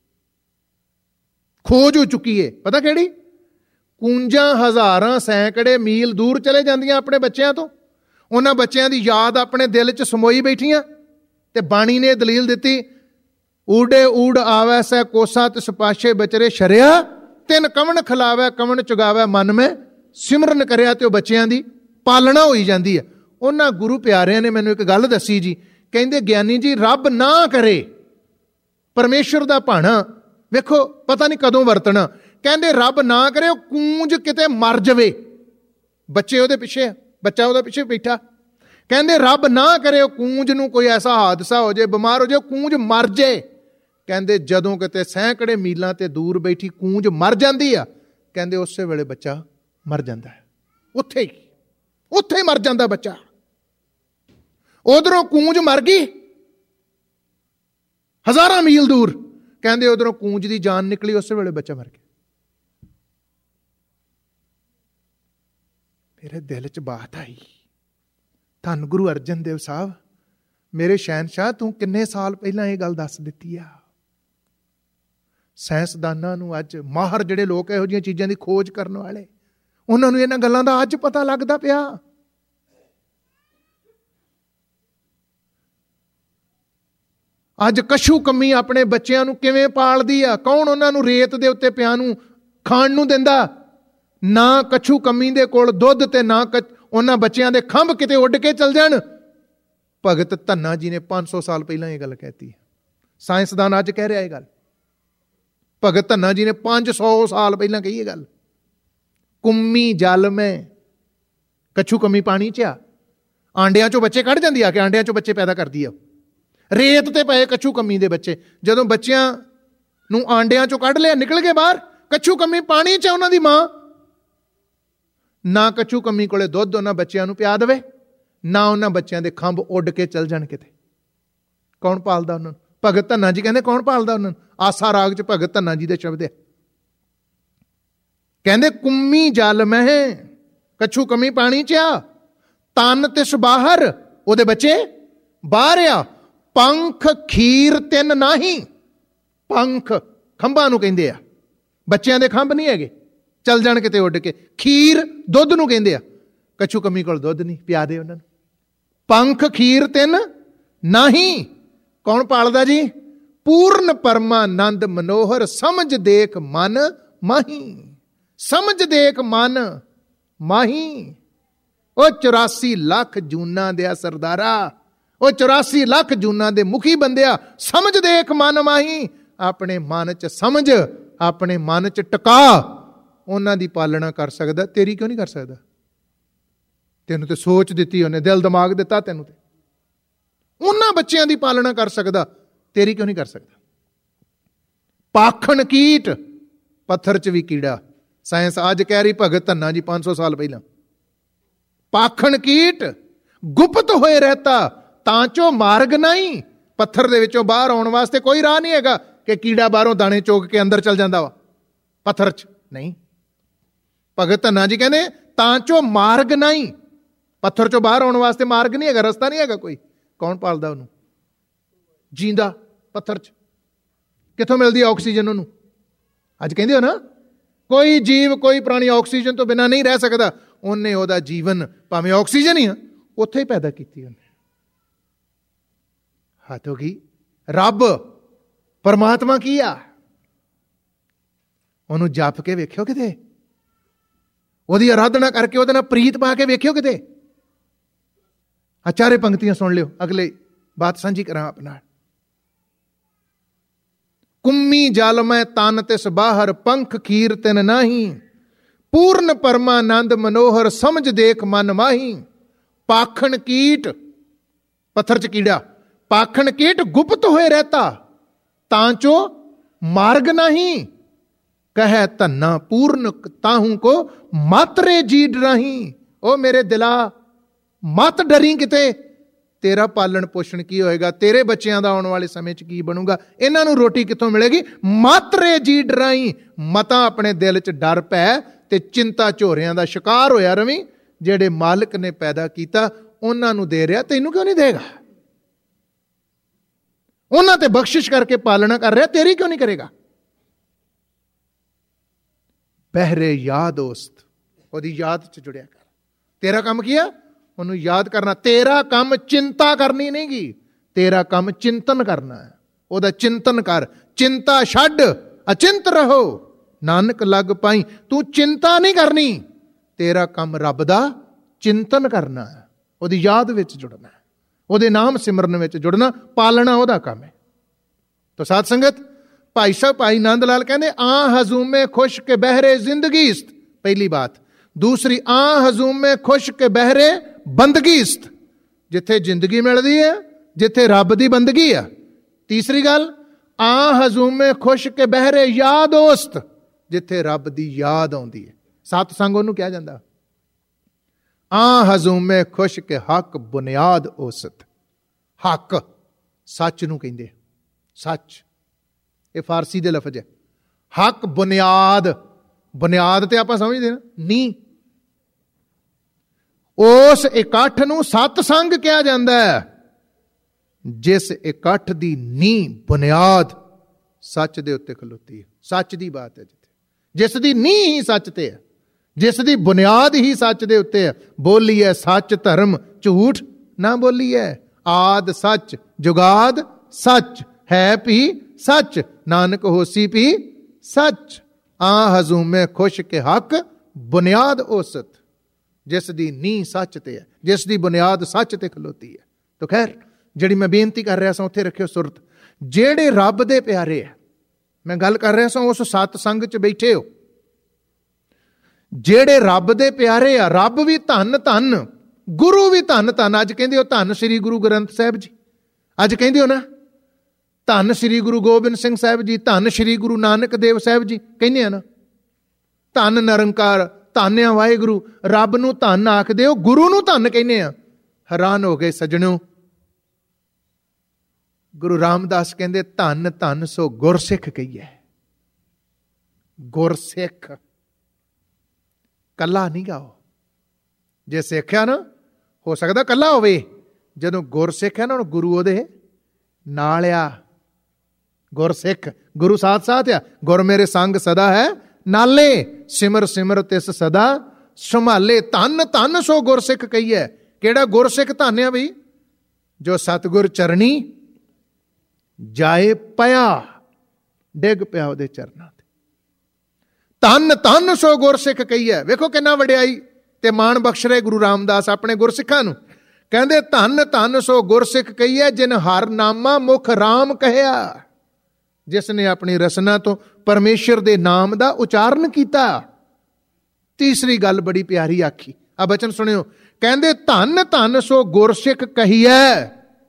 ਖੋਜ ਹੋ ਚੁੱਕੀ ਏ। ਪਤਾ ਕਿਹੜੀ? ਕੂੰਜਾਂ ਹਜ਼ਾਰਾਂ ਸੈਂਕੜੇ ਮੀਲ ਦੂਰ ਚਲੇ ਜਾਂਦੀਆਂ ਆਪਣੇ ਬੱਚਿਆਂ ਤੋਂ, ਉਹਨਾਂ ਬੱਚਿਆਂ ਦੀ ਯਾਦ ਆਪਣੇ ਦਿਲ 'ਚ ਸਮੋਈ ਬੈਠੀਆਂ, ਤੇ ਬਾਣੀ ਨੇ ਦਲੀਲ ਦਿੱਤੀ, ਊੜੇ ਊੜ ਆਵੈ ਸੈ ਕੋਸਾ ਤਿਸ ਪਾਸ਼ੇ ਬਚਰੇ ਸ਼ਰਿਆ, ਤਿੰਨ ਕਵਣ ਖਿਲਾਵੈ ਕਵਣ ਚੁਗਾਵੈ ਮਨ ਮੈਂ ਸਿਮਰਨ ਕਰਿਆ। ਤੇ ਉਹ ਬੱਚਿਆਂ ਦੀ ਪਾਲਣਾ ਹੋਈ ਜਾਂਦੀ ਹੈ। ਉਹਨਾਂ ਗੁਰੂ ਪਿਆਰਿਆਂ ਨੇ ਮੈਨੂੰ ਇੱਕ ਗੱਲ ਦੱਸੀ ਜੀ, ਕਹਿੰਦੇ ਗਿਆਨੀ ਜੀ ਰੱਬ ਨਾ ਕਰੇ, ਪਰਮੇਸ਼ਰ ਦਾ ਭਾਣਾ ਵੇਖੋ ਪਤਾ ਨਹੀਂ ਕਦੋਂ ਵਰਤਣਾ, ਕਹਿੰਦੇ ਰੱਬ ਨਾ ਕਰੇ ਉਹ ਕੂੰਜ ਕਿਤੇ ਮਰ ਜਾਵੇ, ਬੱਚੇ ਉਹਦੇ ਪਿੱਛੇ, ਬੱਚਾ ਉਹਦੇ ਪਿੱਛੇ ਬੈਠਾ, ਕਹਿੰਦੇ ਰੱਬ ਨਾ ਕਰੇ ਉਹ ਕੂੰਜ ਨੂੰ ਕੋਈ ਐਸਾ ਹਾਦਸਾ ਹੋ ਜਾਏ, ਬਿਮਾਰ ਹੋ ਜਾਏ, ਕੂੰਜ ਮਰ ਜਾਏ। ਕਹਿੰਦੇ ਜਦੋਂ ਕਿਤੇ ਸੈਂਕੜੇ ਮੀਲਾਂ ਤੇ ਦੂਰ ਬੈਠੀ ਕੂੰਜ ਮਰ ਜਾਂਦੀ ਆ, ਕਹਿੰਦੇ ਉਸੇ ਵੇਲੇ ਬੱਚਾ ਮਰ ਜਾਂਦਾ ਹੈ, ਉੱਥੇ ਹੀ ਮਰ ਜਾਂਦਾ ਬੱਚਾ। ਉਧਰੋਂ ਕੂੰਜ ਮਰ ਗਈ ਹਜ਼ਾਰਾਂ ਮੀਲ ਦੂਰ, ਕਹਿੰਦੇ ਉਧਰੋਂ ਕੂੰਜ ਦੀ ਜਾਨ ਨਿਕਲੀ, ਉਸੇ ਵੇਲੇ ਬੱਚਾ ਮਰ ਗਿਆ। ਮੇਰੇ ਦਿਲ 'ਚ ਬਾਤ ਆਈ, ਧੰਨ ਗੁਰੂ ਅਰਜਨ ਦੇਵ ਸਾਹਿਬ, ਮੇਰੇ ਸ਼ਹਿਨਸ਼ਾਹ ਤੂੰ ਕਿੰਨੇ ਸਾਲ ਪਹਿਲਾਂ ਇਹ ਗੱਲ ਦੱਸ ਦਿੱਤੀ ਆ। ਸਾਇੰਸਦਾਨਾਂ ਨੂੰ ਅੱਜ, ਮਾਹਰ ਜਿਹੜੇ ਲੋਕ ਇਹੋ ਜਿਹੀਆਂ ਚੀਜ਼ਾਂ ਦੀ ਖੋਜ ਕਰਨ ਵਾਲੇ, ਉਹਨਾਂ ਨੂੰ ਇਹਨਾਂ ਗੱਲਾਂ ਦਾ ਅੱਜ ਪਤਾ ਲੱਗਦਾ ਪਿਆ। ਅੱਜ ਕਸ਼ੂ ਕੰਮੀ ਆਪਣੇ ਬੱਚਿਆਂ ਨੂੰ ਕਿਵੇਂ ਪਾਲਦੀ ਆ, ਕੌਣ ਉਹਨਾਂ ਨੂੰ ਰੇਤ ਦੇ ਉੱਤੇ ਪਿਆ ਨੂੰ ਖਾਣ ਨੂੰ ਦਿੰਦਾ, ਨਾ ਕਛੂ ਕੰਮੀ ਦੇ ਕੋਲ ਦੁੱਧ ਤੇ ਨਾ ਉਹਨਾਂ ਬੱਚਿਆਂ ਦੇ ਖੰਭ ਕਿਤੇ ਉੱਡ ਕੇ ਚਲ ਜਾਣ। ਭਗਤ ਧੰਨਾ ਜੀ ਨੇ 500 ਸਾਲ ਪਹਿਲਾਂ ਇਹ ਗੱਲ ਕਹਿਤੀ, ਸਾਇੰਸਦਾਨ ਅੱਜ ਕਹਿ ਰਿਹਾ ਇਹ ਗੱਲ, ਭਗਤ ਧੰਨਾ ਜੀ ਨੇ 500 ਸਾਲ ਪਹਿਲਾਂ ਕਹੀ ਇਹ ਗੱਲ। ਕੁੰਮੀ ਜਲ ਮੈਂ, ਕਛੂ ਕੰਮੀ ਪਾਣੀ 'ਚ ਆ, ਆਂਡਿਆਂ 'ਚੋਂ ਬੱਚੇ ਕੱਢ ਜਾਂਦੀ ਆ, ਕਿ ਆਂਡਿਆਂ 'ਚੋਂ ਬੱਚੇ ਪੈਦਾ ਕਰਦੀ ਆ, ਰੇਤ ਤੇ ਪਏ ਕਛੂ ਕੰਮੀ ਦੇ ਬੱਚੇ, ਜਦੋਂ ਬੱਚਿਆਂ ਨੂੰ ਆਂਡਿਆਂ 'ਚੋਂ ਕੱਢ ਲਿਆ, ਨਿਕਲ ਗਏ ਬਾਹਰ, ਕਛੂ ਕੰਮੀ ਪਾਣੀ 'ਚ ਉਹਨਾਂ ਦੀ ਮਾਂ, ਨਾ ਕਛੂ ਕੰਮੀ ਕੋਲੇ ਦੁੱਧ ਉਹਨਾਂ ਬੱਚਿਆਂ ਨੂੰ ਪਿਆ ਦੇਵੇ, ਨਾ ਉਹਨਾਂ ਬੱਚਿਆਂ ਦੇ ਖੰਭ ਉੱਡ ਕੇ ਚਲ ਜਾਣ ਕਿਤੇ। ਕੌਣ ਪਾਲਦਾ ਉਹਨਾਂ ਨੂੰ? ਭਗਤ ਧੰਨਾ ਜੀ ਕਹਿੰਦੇ ਕੌਣ ਪਾਲਦਾ ਉਹਨਾਂ ਨੂੰ? ਆਸਾ ਰਾਗ 'ਚ ਭਗਤ ਧੰਨਾ ਜੀ ਦੇ ਸ਼ਬਦ ਹੈ, ਕਹਿੰਦੇ ਕੁੰਮੀ ਜਲ ਮਹਿ, ਕਛੂ ਕੰਮੀ ਪਾਣੀ 'ਚ ਆ, ਤਨ ਤਿਸ ਬਾਹਰ, ਉਹਦੇ ਬੱਚੇ ਬਾਹਰ ਆ, ਪੰਖ ਖੀਰ ਤਿੰਨ ਨਾਹੀ, ਪੰਖ ਖੰਭਾਂ ਨੂੰ ਕਹਿੰਦੇ ਆ, ਬੱਚਿਆਂ ਦੇ ਖੰਭ ਨਹੀਂ ਹੈਗੇ, ਚੱਲ ਜਾਣ ਕਿਤੇ ਉੱਡ ਕੇ। ਖੀਰ ਦੁੱਧ ਨੂੰ ਕਹਿੰਦੇ ਆ, ਕਛੂ ਕੰਮੀ ਕੋਲ ਦੁੱਧ ਨਹੀਂ, ਪਿਆ ਦੇ ਉਹਨਾਂ ਨੂੰ। ਪੰਖ ਖੀਰ ਤਿੰਨ ਨਾਹੀ, ਕੌਣ ਪਾਲਦਾ ਜੀ? ਪੂਰਨ ਪਰਮਾਨੰਦ ਮਨੋਹਰ, ਸਮਝ ਦੇਖ ਮਨ ਮਾਹੀ, ਸਮਝ ਦੇਖ ਮਨ ਮਾਹੀ। ਉਹ 84 ਲੱਖ ਜੂਨਾਂ ਦਿਆ ਸਰਦਾਰਾ, ਉਹ 84 ਲੱਖ ਜੂਨਾਂ ਦੇ ਮੁਖੀ ਬੰਦਿਆ, ਸਮਝ ਦੇਖ ਮਨ ਮਾਹੀ, ਆਪਣੇ ਮਨ 'ਚ ਸਮਝ, ਆਪਣੇ ਮਨ 'ਚ ਟਿਕਾ, ਉਹਨਾਂ ਦੀ ਪਾਲਣਾ ਕਰ ਸਕਦਾ, ਤੇਰੀ ਕਿਉਂ ਨਹੀਂ ਕਰ ਸਕਦਾ? ਤੈਨੂੰ ਤੇ ਸੋਚ ਦਿੱਤੀ ਉਹਨੇ, ਦਿਲ ਦਿਮਾਗ ਦਿੱਤਾ ਤੈਨੂੰ, ਤੇ ਉਹਨਾਂ ਬੱਚਿਆਂ ਦੀ ਪਾਲਣਾ ਕਰ ਸਕਦਾ, ਤੇਰੀ ਕਿਉਂ ਨਹੀਂ ਕਰ ਸਕਦਾ? ਪਾਖਣ ਕੀਟ, ਪੱਥਰ 'ਚ ਵੀ ਕੀੜਾ, ਸਾਇੰਸ ਅੱਜ ਕਹਿ ਰਹੀ, ਭਗਤ ਧੰਨਾ ਜੀ 500 ਸਾਲ ਪਹਿਲਾਂ, ਪਾਖਣ ਕੀਟ ਗੁਪਤ ਹੋਏ ਰਹਤਾ, ਤਾਂ ਚੋ ਮਾਰਗ ਨਹੀਂ, ਪੱਥਰ ਦੇ ਵਿੱਚੋਂ ਬਾਹਰ ਆਉਣ ਵਾਸਤੇ ਕੋਈ ਰਾਹ ਨਹੀਂ ਹੈਗਾ ਕਿ ਕੀੜਾ ਬਾਹਰੋਂ ਦਾਣੇ ਚੋਗ ਕੇ ਅੰਦਰ ਚਲ ਜਾਂਦਾ ਵਾ, ਪੱਥਰ 'ਚ ਨਹੀਂ। ਭਗਤ ਧੰਨਾ ਜੀ ਕਹਿੰਦੇ ਤਾਂ ਚੋ ਮਾਰਗ ਨਹੀਂ, ਪੱਥਰ 'ਚੋਂ ਬਾਹਰ ਆਉਣ ਵਾਸਤੇ ਮਾਰਗ ਨਹੀਂ ਹੈਗਾ, ਰਸਤਾ ਨਹੀਂ ਹੈਗਾ ਕੋਈ। ਕੌਣ ਪਾਲਦਾ ਉਹਨੂੰ? ਜੀਂਦਾ ਪੱਥਰ 'ਚ ਕਿੱਥੋਂ ਮਿਲਦੀ ਆਕਸੀਜਨ ਉਹਨੂੰ? ਅੱਜ ਕਹਿੰਦੇ ਹੋ ਨਾ, ਕੋਈ ਜੀਵ ਕੋਈ ਪ੍ਰਾਣੀ ਆਕਸੀਜਨ ਤੋਂ ਬਿਨਾਂ ਨਹੀਂ ਰਹਿ ਸਕਦਾ, ਉਹਨੇ ਉਹਦਾ ਜੀਵਨ ਭਾਵੇਂ ਆਕਸੀਜਨ ਹੀ ਆ ਉੱਥੇ ਹੀ ਪੈਦਾ ਕੀਤੀ ਉਹਨੇ। ਹੱਦ ਹੋ ਗਈ। ਰੱਬ ਪਰਮਾਤਮਾ ਕੀ ਆ? ਉਹਨੂੰ ਜਪ ਕੇ ਵੇਖਿਓ ਕਿਤੇ, ਉਹਦੀ ਆਰਾਧਨਾ ਕਰਕੇ ਉਹਦੇ ਨਾਲ ਪ੍ਰੀਤ ਪਾ ਕੇ ਵੇਖਿਓ ਕਿਤੇ। ਚਾਰੇ ਪੰਕਤੀਆਂ ਸੁਣ ਲਿਓ, ਅਗਲੇ ਬਾਤ ਸਾਂਝੀ ਕਰਾਂ ਆਪ ਨਾਲ। ਕੁੰਮੀ ਜਲ ਮੈਂ ਤਨ ਤਿਸ ਬਾਹਰ, ਪੰਖ ਖੀਰ ਤਿਨ ਨਾਹੀ, ਪੂਰਨ ਪਰਮਾਨੰਦ ਮਨੋਹਰ, ਸਮਝ ਦੇਖ ਮਨ ਮਾਹੀ। ਪਾਖਣ ਕੀਟ, ਪੱਥਰ 'ਚ ਕੀੜਾ, ਪਾਖਣ ਕੀਟ ਗੁਪਤ ਹੋਏ ਰਹਤਾ, ਤਾਂ ਚੋ ਮਾਰਗ ਨਹੀਂ, ਕਹੈ ਧੰਨਾ ਪੂਰਨ ਤਾਹੂ ਕੋ ਮਾਤਰੇ ਜੀ ਡਰਾਹੀ। ਉਹ ਮੇਰੇ ਦਿਲਾ ਮਤ ਡਰੀ ਕਿਤੇ, ਤੇਰਾ ਪਾਲਣ ਪੋਸ਼ਣ ਕੀ ਹੋਏਗਾ, ਤੇਰੇ ਬੱਚਿਆਂ ਦਾ ਆਉਣ ਵਾਲੇ ਸਮੇਂ 'ਚ ਕੀ ਬਣੂਗਾ, ਇਹਨਾਂ ਨੂੰ ਰੋਟੀ ਕਿੱਥੋਂ ਮਿਲੇਗੀ? ਮਾਤਰੇ ਜੀ ਡਰਾਈ, ਮਤਾਂ ਆਪਣੇ ਦਿਲ 'ਚ ਡਰ ਪੈ ਤੇ ਚਿੰਤਾ ਝੋਰਿਆਂ ਦਾ ਸ਼ਿਕਾਰ ਹੋਇਆ ਰਵੀਂ। ਜਿਹੜੇ ਮਾਲਕ ਨੇ ਪੈਦਾ ਕੀਤਾ ਉਹਨਾਂ ਨੂੰ ਦੇ ਰਿਹਾ, ਤੈਨੂੰ ਕਿਉਂ ਨਹੀਂ ਦੇਗਾ? ਉਹਨਾਂ ਤੇ ਬਖਸ਼ਿਸ਼ ਕਰਕੇ ਪਾਲਣਾ ਕਰ ਰਿਹਾ, ਤੇਰੀ ਕਿਉਂ ਨਹੀਂ ਕਰੇਗਾ? ਬਹਿਰੇ ਯਾਦ ਦੋਸਤ, ਉਹਦੀ ਯਾਦ 'ਚ ਜੁੜਿਆ ਕਰ। ਤੇਰਾ ਕੰਮ ਕੀ ਆ? ਉਹਨੂੰ ਯਾਦ ਕਰਨਾ। ਤੇਰਾ ਕੰਮ ਚਿੰਤਾ ਕਰਨੀ ਨਹੀਂ ਗੀ, ਤੇਰਾ ਕੰਮ ਚਿੰਤਨ ਕਰਨਾ ਹੈ। ਉਹਦਾ ਚਿੰਤਨ ਕਰ, ਚਿੰਤਾ ਛੱਡ, ਅਚਿੰਤ ਰਹੋ ਨਾਨਕ ਲੱਗ ਪਾਈ। ਤੂੰ ਚਿੰਤਾ ਨਹੀਂ ਕਰਨੀ, ਤੇਰਾ ਕੰਮ ਰੱਬ ਦਾ ਚਿੰਤਨ ਕਰਨਾ ਹੈ, ਉਹਦੀ ਯਾਦ ਵਿੱਚ ਜੁੜਨਾ, ਉਹਦੇ ਨਾਮ ਸਿਮਰਨ ਵਿੱਚ ਜੁੜਨਾ, ਪਾਲਣਾ ਉਹਦਾ ਕੰਮ ਹੈ। ਤਾਂ ਸਾਧ ਸੰਗਤ, ਭਾਈ ਸਾਹਿਬ ਭਾਈ ਨੰਦ ਲਾਲ ਕਹਿੰਦੇ ਆ ਹਜ਼ੂਮੇ ਖੁਸ਼ ਕੇ ਬਹਿਰੇ ਜ਼ਿੰਦਗੀਸਤ, ਪਹਿਲੀ ਬਾਤ। ਦੂਸਰੀ, ਆ ਹਜ਼ੂਮੇ ਖੁਸ਼ ਕੇ ਬਹਿਰੇ ਬੰਦਗੀਸਤ, ਜਿੱਥੇ ਜ਼ਿੰਦਗੀ ਮਿਲਦੀ ਹੈ, ਜਿੱਥੇ ਰੱਬ ਦੀ ਬੰਦਗੀ ਆ। ਤੀਸਰੀ ਗੱਲ, ਆ ਹਜ਼ੂਮੇ ਖੁਸ਼ ਕੇ ਬਹਿਰੇ ਯਾਦ ਦੋਸਤ, ਜਿੱਥੇ ਰੱਬ ਦੀ ਯਾਦ ਆਉਂਦੀ ਹੈ। ਸਤ ਸੰਗ ਉਹਨੂੰ ਕਿਹਾ ਜਾਂਦਾ। ਆ ਹਜ਼ੂਮੇ ਖੁਸ਼ ਕੇ ਹੱਕ ਬੁਨਿਆਦ ਔਸਤ। ਹੱਕ ਸੱਚ ਨੂੰ ਕਹਿੰਦੇ, ਸੱਚ ਇਹ ਫਾਰਸੀ ਦੇ ਲਫ਼ਜ਼ ਹੈ। ਹੱਕ ਬੁਨਿਆਦ, ਬੁਨਿਆਦ ਤੇ ਆਪਾਂ ਸਮਝਦੇ ਨਾ, ਨੀਂਹ। ਉਸ ਇਕੱਠ ਨੂੰ ਸਤ ਸੰਗ ਕਿਹਾ ਜਾਂਦਾ ਹੈ, ਜਿਸ ਇਕੱਠ ਦੀ ਨੀਂਹ ਬੁਨਿਆਦ ਸੱਚ ਦੇ ਉੱਤੇ ਖਲੋਤੀ ਹੈ। ਸੱਚ ਦੀ ਬਾਤ ਹੈ, ਜਿੱਥੇ ਜਿਸ ਦੀ ਨੀਂਹ ਹੀ ਸੱਚ ਤੇ ਹੈ, ਜਿਸ ਦੀ ਬੁਨਿਆਦ ਹੀ ਸੱਚ ਦੇ ਉੱਤੇ ਹੈ। ਬੋਲੀਏ ਸੱਚ ਧਰਮ ਝੂਠ ਨਾ ਬੋਲੀਏ, ਆਦ ਸੱਚ ਜੁਗਾਦ ਸੱਚ, ਹੈ ਵੀ ਸੱਚ ਨਾਨਕ ਹੋਸੀ ਵੀ ਸੱਚ। ਆ ਹਜ਼ੂਮੇ ਖੁਸ਼ ਕੇ ਹੱਕ ਬੁਨਿਆਦ ਔਸਤ, ਜਿਸ ਦੀ ਨੀਂਹ ਸੱਚ ਤੇ ਹੈ, ਜਿਸ ਦੀ ਬੁਨਿਆਦ ਸੱਚ ਤੇ ਖਲੋਤੀ ਹੈ। ਤਾਂ ਖੈਰ, ਜਿਹੜੀ ਮੈਂ ਬੇਨਤੀ ਕਰ ਰਿਹਾ ਸਾਂ ਉੱਥੇ ਰੱਖਿਓ ਸੁਰਤ। ਜਿਹੜੇ ਰੱਬ ਦੇ ਪਿਆਰੇ ਆ, ਮੈਂ ਗੱਲ ਕਰ ਰਿਹਾ ਸਾਂ ਉਸ ਸਤ ਸੰਗ 'ਚ ਬੈਠੇ ਹੋ, ਜਿਹੜੇ ਰੱਬ ਦੇ ਪਿਆਰੇ ਆ। ਰੱਬ ਵੀ ਧੰਨ ਧੰਨ, ਗੁਰੂ ਵੀ ਧੰਨ ਧੰਨ। ਅੱਜ ਕਹਿੰਦੇ ਹੋ ਧੰਨ ਸ੍ਰੀ ਗੁਰੂ ਗ੍ਰੰਥ ਸਾਹਿਬ ਜੀ, ਅੱਜ ਕਹਿੰਦੇ ਹੋ ਨਾ ਧੰਨ ਸ੍ਰੀ ਗੁਰੂ ਗੋਬਿੰਦ ਸਿੰਘ ਸਾਹਿਬ ਜੀ, ਧੰਨ ਸ੍ਰੀ ਗੁਰੂ ਨਾਨਕ ਦੇਵ ਸਾਹਿਬ ਜੀ, ਕਹਿੰਦੇ ਆ ਨਾ। ਧੰਨ ਨਿਰੰਕਾਰ, ਧੰਨ ਆ ਵਾਹਿਗੁਰੂ। ਰੱਬ ਨੂੰ ਧੰਨ ਆਖਦੇ ਹੋ, ਗੁਰੂ ਨੂੰ ਧੰਨ ਕਹਿੰਦੇ ਆ। ਹੈਰਾਨ ਹੋ ਗਏ ਸੱਜਣੋ, ਗੁਰੂ ਰਾਮਦਾਸ ਕਹਿੰਦੇ ਧੰਨ ਧੰਨ ਸੋ ਗੁਰਸਿੱਖ ਕਹੀਏ। ਗੁਰਸਿੱਖ ਕੱਲਾ ਨਹੀਂ ਗਾਓ। ਜੇ ਸਿੱਖਿਆ ਨਾ, ਹੋ ਸਕਦਾ ਕੱਲਾ ਹੋਵੇ, ਜਦੋਂ ਗੁਰਸਿੱਖ ਹੈ ਨਾ, ਹੁਣ ਗੁਰੂ ਉਹਦੇ ਨਾਲ ਆ। ਗੁਰਸਿੱਖ, ਗੁਰੂ ਸਾਥ ਸਾਥ ਆ। ਗੁਰ ਮੇਰੇ ਸੰਗ ਸਦਾ ਹੈ ਨਾਲੇ, ਸਿਮਰ ਸਿਮਰ ਤਿਸ ਸਦਾ ਸੰਭਾਲੇ। ਧੰਨ ਧੰਨ ਸੋ ਗੁਰਸਿੱਖ ਕਹੀਏ। ਕਿਹੜਾ ਗੁਰਸਿੱਖ ਧੰਨ ਆ ਬਈ? ਜੋ ਸਤਿਗੁਰ ਚਰਣੀ ਜਾਏ ਪਿਆ, ਡਿੱਗ ਪਿਆ ਉਹਦੇ ਚਰਨਾਂ ਤੇ। ਧੰਨ ਧੰਨ ਸੋ ਗੁਰਸਿੱਖ ਕਹੀਏ। ਵੇਖੋ ਕਿੰਨਾ ਵਡਿਆਈ ਤੇ ਮਾਣ ਬਖਸ਼ ਰਹੇ ਗੁਰੂ ਰਾਮਦਾਸ ਆਪਣੇ ਗੁਰਸਿੱਖਾਂ ਨੂੰ। ਕਹਿੰਦੇ ਧੰਨ ਧੰਨ ਸੋ ਗੁਰਸਿੱਖ ਕਹੀਏ, ਜਿਨ ਹਰ ਨਾਮਾ ਮੁਖ ਰਾਮ ਕਹਿਆ, ਜਿਸ ਨੇ ਆਪਣੀ ਰਸਨਾ ਤੋਂ ਪਰਮੇਸ਼ਰ ਦੇ ਨਾਮ ਦਾ ਉਚਾਰਨ ਕੀਤਾ। ਤੀਸਰੀ ਗੱਲ ਬੜੀ ਪਿਆਰੀ ਆਖੀ, ਆ ਬਚਨ ਸੁਣਿਓ। ਕਹਿੰਦੇ ਧੰਨ ਧੰਨ ਸੋ ਗੁਰਸਿੱਖ ਕਹੀਏ,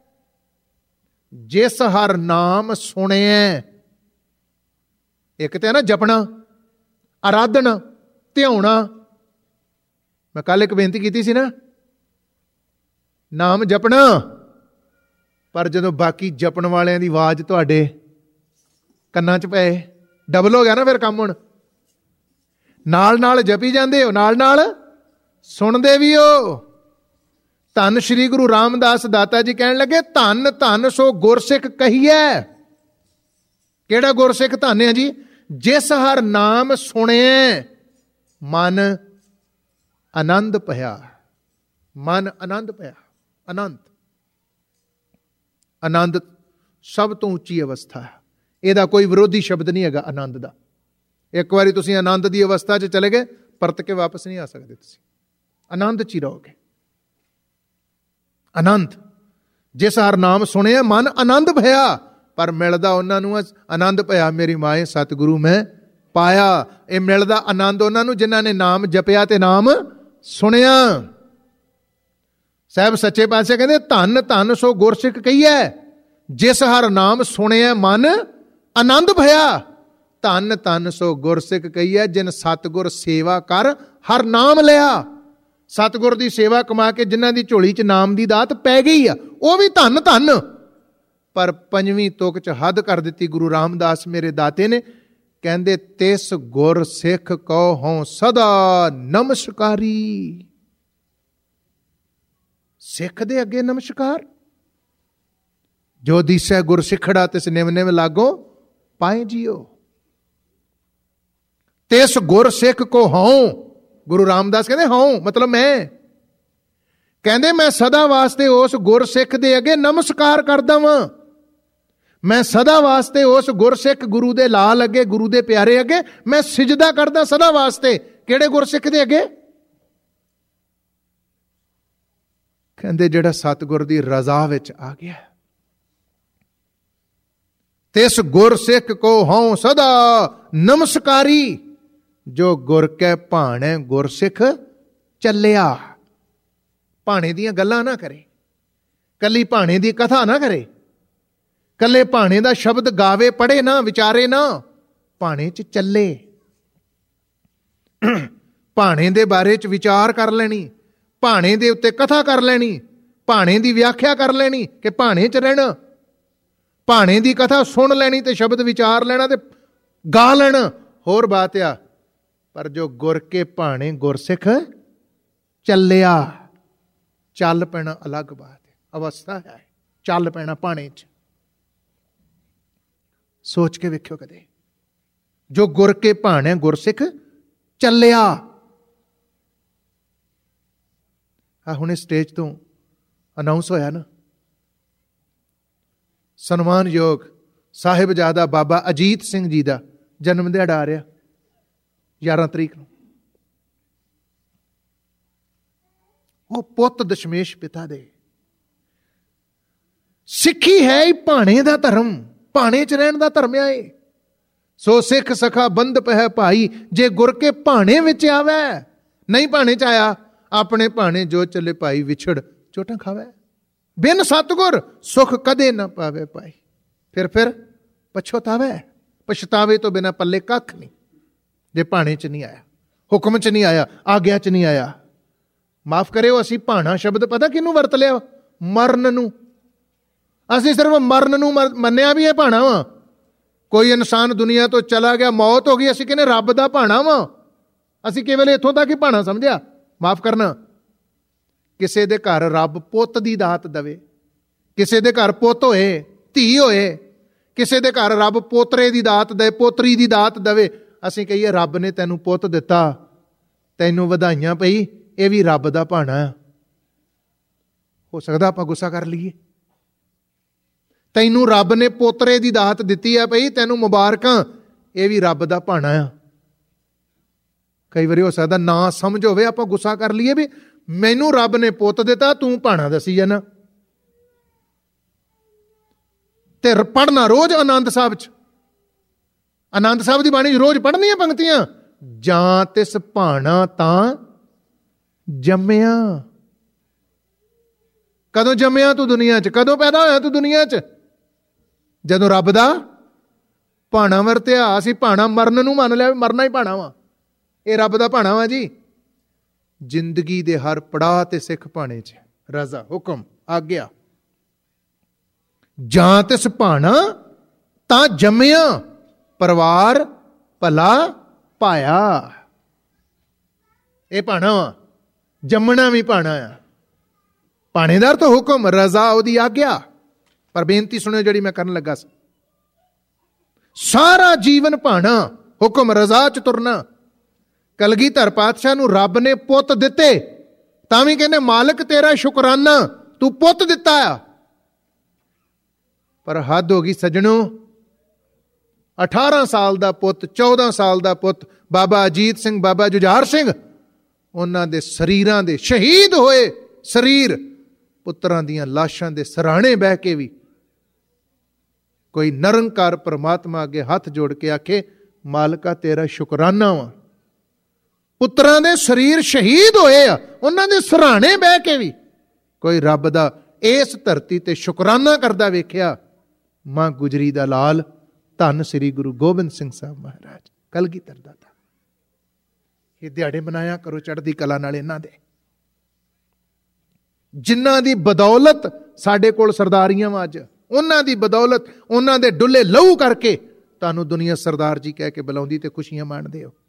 ਜਿਸ ਹਰ ਨਾਮ ਸੁਣਿਐ। ਇੱਕ ਤੇ ਹੈ ਨਾ ਜਪਣਾ, ਆਰਾਧਨਾ, ਧਿਆਉਣਾ। ਮੈਂ ਕੱਲ ਇੱਕ ਬੇਨਤੀ ਕੀਤੀ ਸੀ ਨਾ, ਨਾਮ ਜਪਣਾ, ਪਰ ਜਦੋਂ ਬਾਕੀ ਜਪਣ ਵਾਲਿਆਂ ਦੀ ਆਵਾਜ਼ ਤੁਹਾਡੇ ਕੰਨਾਂ 'ਚ ਪਏ, ਡਬਲ ਹੋ ਗਿਆ ਨਾ ਫਿਰ ਕੰਮ। ਹੁਣ ਨਾਲ ਨਾਲ ਜਪੀ ਜਾਂਦੇ ਹੋ, ਨਾਲ ਨਾਲ ਸੁਣਦੇ ਵੀ ਹੋ। ਧੰਨ ਸ਼੍ਰੀ ਗੁਰੂ ਰਾਮਦਾਸ ਦਾਤਾ ਜੀ ਕਹਿਣ ਲੱਗੇ ਧੰਨ ਧੰਨ ਸੋ ਗੁਰਸਿੱਖ ਕਹੀਏ। ਕਿਹੜਾ ਗੁਰਸਿੱਖ ਧੰਨ ਹੈ ਜੀ? ਜਿਸ ਹਰ ਨਾਮ ਸੁਣਿਐ ਮਨ ਆਨੰਦ ਭਇਆ। ਮਨ ਆਨੰਦ ਭਇਆ। ਆਨੰਦ, ਆਨੰਦ ਸਭ ਤੋਂ ਉੱਚੀ ਅਵਸਥਾ ਹੈ। ਇਹਦਾ ਕੋਈ ਵਿਰੋਧੀ ਸ਼ਬਦ ਨਹੀਂ ਹੈਗਾ ਆਨੰਦ ਦਾ। ਇੱਕ ਵਾਰੀ ਤੁਸੀਂ ਆਨੰਦ ਦੀ ਅਵਸਥਾ 'ਚ ਚਲੇ ਗਏ, ਪਰਤ ਕੇ ਵਾਪਸ ਨਹੀਂ ਆ ਸਕਦੇ। ਤੁਸੀਂ ਆਨੰਦ 'ਚ ਹੀ ਰਹੋਗੇ। ਆਨੰਦ, ਜਿਸ ਹਰ ਨਾਮ ਸੁਣਿਆ ਮਨ ਆਨੰਦ ਭਇਆ। ਪਰ ਮਿਲਦਾ ਉਹਨਾਂ ਨੂੰ ਆਨੰਦ ਭਇਆ ਮੇਰੀ ਮਾਏ ਸਤਿਗੁਰੂ ਮੈਂ ਪਾਇਆ। ਇਹ ਮਿਲਦਾ ਆਨੰਦ ਉਹਨਾਂ ਨੂੰ ਜਿਨ੍ਹਾਂ ਨੇ ਨਾਮ ਜਪਿਆ ਤੇ ਨਾਮ ਸੁਣਿਆ। ਸਾਹਿਬ ਸੱਚੇ ਪਾਤਸ਼ਾਹ ਕਹਿੰਦੇ ਧੰਨ ਧੰਨ ਸੋ ਗੁਰਸਿੱਖ ਕਹੀਏ, ਜਿਸ ਹਰ ਨਾਮ ਸੁਣਿਆ ਮਨ ਆਨੰਦ ਭਇਆ। ਧੰਨ ਧੰਨ ਸੋ ਗੁਰਸਿੱਖ ਕਹੀਏ, ਜਿਨ ਸਤਿਗੁਰ ਸੇਵਾ ਕਰ ਹਰ ਨਾਮ ਲਿਆ। ਸਤਿਗੁਰ ਦੀ ਸੇਵਾ ਕਮਾ ਕੇ ਜਿਨ੍ਹਾਂ ਦੀ ਝੋਲੀ 'ਚ ਨਾਮ ਦੀ ਦਾਤ ਪੈ ਗਈ ਆ, ਉਹ ਵੀ ਧੰਨ ਧੰਨ। ਪਰ ਪੰਜਵੀਂ ਤੁਕ 'ਚ ਹੱਦ ਕਰ ਦਿੱਤੀ ਗੁਰੂ ਰਾਮਦਾਸ ਮੇਰੇ ਦਾਤੇ ਨੇ। ਕਹਿੰਦੇ ਤਿਸ ਗੁਰ ਸਿੱਖ ਕੋ ਹੋਂ ਸਦਾ ਨਮਸਕਾਰੀ। ਸਿੱਖ ਦੇ ਅੱਗੇ ਨਮਸਕਾਰ। ਜੋ ਦੀਸੈ ਗੁਰ ਸਿੱਖੜਾ ਤਿਸ ਨਿਵ ਨਿਵ ਲਾਗੋ ਪਾਏ ਜੀਓ। ਤਿਸ ਗੁਰ ਸਿੱਖ ਕੋ ਹੋਂ, ਗੁਰੂ ਰਾਮਦਾਸ ਕਹਿੰਦੇ ਹੋਂ ਮਤਲਬ ਮੈਂ। ਕਹਿੰਦੇ ਮੈਂ ਸਦਾ ਵਾਸਤੇ ਉਸ ਗੁਰ ਸਿੱਖ ਦੇ ਅੱਗੇ ਨਮਸਕਾਰ ਕਰਦਾ ਵਾਂ। ਮੈਂ ਸਦਾ ਵਾਸਤੇ ਉਸ ਗੁਰਸਿੱਖ ਗੁਰੂ ਦੇ ਲਾਲ ਅੱਗੇ, ਗੁਰੂ ਦੇ ਪਿਆਰੇ ਅੱਗੇ ਮੈਂ ਸਿਜਦਾ ਕਰਦਾ ਸਦਾ ਵਾਸਤੇ। ਕਿਹੜੇ ਗੁਰਸਿੱਖ ਦੇ ਅੱਗੇ? ਕਹਿੰਦੇ ਜਿਹੜਾ ਸਤਿਗੁਰ ਦੀ ਰਜ਼ਾ ਵਿੱਚ ਆ ਗਿਆ। ਤਿਸ ਗੁਰਸਿੱਖ ਕੋ ਹੋਂ ਸਦਾ ਨਮਸਕਾਰੀ। ਜੋ ਗੁਰ ਕੈ ਭਾਣੈ ਗੁਰਸਿੱਖ ਚੱਲਿਆ। ਭਾਣੇ ਦੀਆਂ ਗੱਲਾਂ ਨਾ ਕਰੇ, ਕੱਲੀ ਭਾਣੇ ਦੀ ਕਥਾ ਨਾ ਕਰੇ, ਕੱਲੇ ਭਾਣੇ ਦਾ ਸ਼ਬਦ ਗਾਵੇ ਪੜ੍ਹੇ ਨਾ, ਵਿਚਾਰੇ ਨਾ, ਭਾਣੇ 'ਚ ਚੱਲੇ। ਭਾਣੇ ਦੇ ਬਾਰੇ 'ਚ ਵਿਚਾਰ ਕਰ ਲੈਣੀ, ਭਾਣੇ ਦੇ ਉੱਤੇ ਕਥਾ ਕਰ ਲੈਣੀ, ਭਾਣੇ ਦੀ ਵਿਆਖਿਆ ਕਰ ਲੈਣੀ ਕਿ ਭਾਣੇ 'ਚ ਰਹਿਣਾ, ਭਾਣੇ ਦੀ ਕਥਾ ਸੁਣ ਲੈਣੀ ਤੇ ਸ਼ਬਦ ਵਿਚਾਰ ਲੈਣਾ ਤੇ ਗਾ ਲੈਣਾ, ਹੋਰ ਬਾਤ ਆ। ਪਰ ਜੋ ਗੁਰ ਕੇ ਭਾਣੇ ਗੁਰਸਿੱਖ ਚੱਲਿਆ, ਚੱਲ ਪੈਣਾ ਅਲੱਗ ਬਾਤ ਹੈ, ਅਵਸਥਾ ਹੈ। ਚੱਲ ਪੈਣਾ ਭਾਣੇ 'ਚ। ਸੋਚ ਕੇ ਵੇਖਿਓ ਕਦੇ, ਜੋ ਗੁਰ ਕੇ ਭਾਣੇ ਗੁਰਸਿੱਖ ਚੱਲਿਆ। ਆ ਹੁਣੇ ਸਟੇਜ ਤੋਂ ਅਨਾਉਂਸ ਹੋਇਆ ਨਾ, ਸਨਮਾਨਯੋਗ ਸਾਹਿਬਜ਼ਾਦਾ ਬਾਬਾ ਅਜੀਤ ਸਿੰਘ ਜੀ ਦਾ ਜਨਮ ਦਿਹਾੜਾ ਆ ਰਿਹਾ 11 ਤਰੀਕ ਨੂੰ। ਉਹ ਪੁੱਤ ਦਸ਼ਮੇਸ਼ ਪਿਤਾ ਦੇ। ਸਿੱਖੀ ਹੈ ਹੀ ਭਾਣੇ ਦਾ ਧਰਮ, ਭਾਣੇ 'ਚ ਰਹਿਣ ਦਾ ਧਰਮ ਆਏ। ਸੋ ਸਿੱਖ ਸਖਾ ਬੰਧ ਪਹਿ ਭਾਈ, ਜੇ ਗੁਰ ਕੇ ਭਾਣੇ ਵਿੱਚ ਆਵੇ। ਨਹੀਂ ਭਾਣੇ 'ਚ ਆਇਆ, ਆਪਣੇ ਭਾਣੇ ਜੋ ਚੱਲੇ ਭਾਈ ਵਿਛੜ ਚੋਟਾਂ ਖਾਵੇ। ਬਿਨ ਸਤਿਗੁਰ ਸੁਖ ਕਦੇ ਨਾ ਪਾਵੇ ਭਾਈ। ਫਿਰ ਪਛਤਾਵੇ, ਪਛਤਾਵੇ ਤੋਂ ਬਿਨਾਂ ਪੱਲੇ ਕੱਖ ਨਹੀਂ। ਜੇ ਭਾਣੇ 'ਚ ਨਹੀਂ ਆਇਆ, ਹੁਕਮ 'ਚ ਨਹੀਂ ਆਇਆ, ਆਗਿਆ 'ਚ ਨਹੀਂ ਆਇਆ। ਮਾਫ ਕਰਿਓ, ਅਸੀਂ ਭਾਣਾ ਸ਼ਬਦ ਪਤਾ ਕਿਹਨੂੰ ਵਰਤ ਲਿਆ? ਮਰਨ ਨੂੰ। ਅਸੀਂ ਸਿਰਫ ਮਰਨ ਨੂੰ ਮੰਨਿਆ ਵੀ ਇਹ ਭਾਣਾ ਵਾ। ਕੋਈ ਇਨਸਾਨ ਦੁਨੀਆ ਤੋਂ ਚਲਾ ਗਿਆ, ਮੌਤ ਹੋ ਗਈ, ਅਸੀਂ ਕਹਿੰਦੇ ਰੱਬ ਦਾ ਭਾਣਾ ਵਾ। ਅਸੀਂ ਕੇਵਲ ਇੱਥੋਂ ਤੱਕ ਹੀ ਭਾਣਾ ਸਮਝਿਆ। ਮਾਫ ਕਰਨਾ, ਕਿਸੇ ਦੇ ਘਰ ਰੱਬ ਪੁੱਤ ਦੀ ਦਾਤ ਦੇਵੇ, ਕਿਸੇ ਦੇ ਘਰ ਪੁੱਤ ਹੋਏ, ਧੀ ਹੋਏ, ਕਿਸੇ ਦੇ ਘਰ ਰੱਬ ਪੋਤਰੇ ਦੀ ਦਾਤ ਦੇ, ਪੋਤਰੀ ਦੀ ਦਾਤ ਦੇਵੇ, ਅਸੀਂ ਕਹੀਏ ਰੱਬ ਨੇ ਤੈਨੂੰ ਪੁੱਤ ਦਿੱਤਾ, ਤੈਨੂੰ ਵਧਾਈਆਂ ਪਈ, ਇਹ ਵੀ ਰੱਬ ਦਾ ਭਾਣਾ। ਹੋ ਸਕਦਾ ਆਪਾਂ ਗੁੱਸਾ ਕਰ ਲਈਏ। ਤੈਨੂੰ ਰੱਬ ਨੇ ਪੋਤਰੇ ਦੀ ਦਾਤ ਦਿੱਤੀ ਆ ਪਈ, ਤੈਨੂੰ ਮੁਬਾਰਕਾਂ, ਇਹ ਵੀ ਰੱਬ ਦਾ ਭਾਣਾ ਆ। ਕਈ ਵਾਰੀ ਹੋ ਸਕਦਾ ਨਾ ਸਮਝ ਹੋਵੇ, ਆਪਾਂ ਗੁੱਸਾ ਕਰ ਲਈਏ ਵੀ ਮੈਨੂੰ ਰੱਬ ਨੇ ਪੁੱਤ ਦਿੱਤਾ, ਤੂੰ ਭਾਣਾ ਦੱਸੀ ਜਾਣਾ। ਤੇ ਪੜ੍ਹਨਾ ਰੋਜ਼ ਆਨੰਦ ਸਾਹਿਬ 'ਚ, ਆਨੰਦ ਸਾਹਿਬ ਦੀ ਬਾਣੀ ਰੋਜ਼ ਪੜ੍ਹਨੀਆਂ ਪੰਕਤੀਆਂ। ਜਾਂ ਤਿਸ ਭਾਣਾ ਤਾਂ ਜੰਮਿਆ। ਕਦੋਂ ਜੰਮਿਆ ਤੂੰ ਦੁਨੀਆ 'ਚ? ਕਦੋਂ ਪੈਦਾ ਹੋਇਆ ਤੂੰ ਦੁਨੀਆ 'ਚ? ਜਦੋਂ ਰੱਬ ਦਾ ਭਾਣਾ ਵਰਤਿਆ। ਅਸੀਂ ਭਾਣਾ ਮਰਨ ਨੂੰ ਮੰਨ ਲਿਆ, ਮਰਨਾ ਹੀ ਭਾਣਾ ਵਾ, ਇਹ ਰੱਬ ਦਾ ਭਾਣਾ ਵਾ ਜੀ। ਜ਼ਿੰਦਗੀ ਦੇ ਹਰ ਪੜਾਅ ਤੇ ਸਿੱਖ ਭਾਣੇ 'ਚ ਰਜ਼ਾ, ਹੁਕਮ, ਆਗਿਆ। ਜਾਂ ਤਿਸ ਭਾਣਾ ਤਾਂ ਜੰਮਿਆ, ਪਰਿਵਾਰ ਭਲਾ ਪਾਇਆ। ਇਹ ਭਾਣਾ ਵਾ, ਜੰਮਣਾ ਵੀ ਭਾਣਾ ਆ। ਭਾਣੇਦਾਰ ਤੋਂ ਹੁਕਮ, ਰਜ਼ਾ ਉਹਦੀ ਆਗਿਆ। ਪਰ ਬੇਨਤੀ ਸੁਣਿਓ ਜਿਹੜੀ ਮੈਂ ਕਰਨ ਲੱਗਾ ਸੀ। ਸਾਰਾ ਜੀਵਨ ਭਾਣਾ, ਹੁਕਮ, ਰਜ਼ਾ 'ਚ ਤੁਰਨਾ। ਕਲਗੀਧਰ ਪਾਤਸ਼ਾਹ ਨੂੰ ਰੱਬ ਨੇ ਪੁੱਤ ਦਿੱਤੇ, ਤਾਂ ਵੀ ਕਹਿੰਦੇ ਮਾਲਕ ਤੇਰਾ ਸ਼ੁਕਰਾਨਾ, ਤੂੰ ਪੁੱਤ ਦਿੱਤਾ ਆ। ਪਰ ਹੱਦ ਹੋ ਗਈ ਸੱਜਣੋ। 18 ਸਾਲ ਦਾ ਪੁੱਤ, 14 ਸਾਲ ਦਾ ਪੁੱਤ, ਬਾਬਾ ਅਜੀਤ ਸਿੰਘ, ਬਾਬਾ ਜੁਝਾਰ ਸਿੰਘ, ਉਹਨਾਂ ਦੇ ਸਰੀਰਾਂ ਦੇ ਸ਼ਹੀਦ ਹੋਏ ਸਰੀਰ, ਪੁੱਤਰਾਂ ਦੀਆਂ ਲਾਸ਼ਾਂ ਦੇ ਸਰਾਣੇ ਬਹਿ ਕੇ ਵੀ ਕੋਈ ਨਿਰੰਕਾਰ ਪਰਮਾਤਮਾ ਅੱਗੇ ਹੱਥ ਜੋੜ ਕੇ ਆਖੇ ਮਾਲਕਾ ਤੇਰਾ ਸ਼ੁਕਰਾਨਾ ਵਾ। ਪੁੱਤਰਾਂ ਦੇ ਸਰੀਰ ਸ਼ਹੀਦ ਹੋਏ ਆ, ਉਹਨਾਂ ਦੇ ਸਰਾਣੇ ਬਹਿ ਕੇ ਵੀ ਕੋਈ ਰੱਬ ਦਾ ਇਸ ਧਰਤੀ ਤੇ ਸ਼ੁਕਰਾਨਾ ਕਰਦਾ ਵੇਖਿਆ। ਮਾਂ ਗੁਜਰੀ ਦਾ ਲਾਲ, ਧੰਨ ਸ੍ਰੀ ਗੁਰੂ ਗੋਬਿੰਦ ਸਿੰਘ ਸਾਹਿਬ ਮਹਾਰਾਜ, ਕਲਗੀਧਰ ਦਾਤਾ। ਇਹ ਦਿਹਾੜੇ ਮਨਾਇਆ ਕਰੋ ਚੜ੍ਹਦੀ ਕਲਾ ਨਾਲ ਇਹਨਾਂ ਦੇ, ਜਿਨ੍ਹਾਂ ਦੀ ਬਦੌਲਤ ਸਾਡੇ ਕੋਲ ਸਰਦਾਰੀਆਂ ਵਾ ਅੱਜ। ਉਹਨਾਂ ਦੀ ਬਦੌਲਤ, ਉਹਨਾਂ ਦੇ ਡੁੱਲੇ ਲਹੂ ਕਰਕੇ ਤੁਹਾਨੂੰ ਦੁਨੀਆ ਸਰਦਾਰ ਜੀ ਕਹਿ ਕੇ ਬੁਲਾਉਂਦੀ ਤੇ ਖੁਸ਼ੀਆਂ ਮਾਣਦੇ ਹੋ।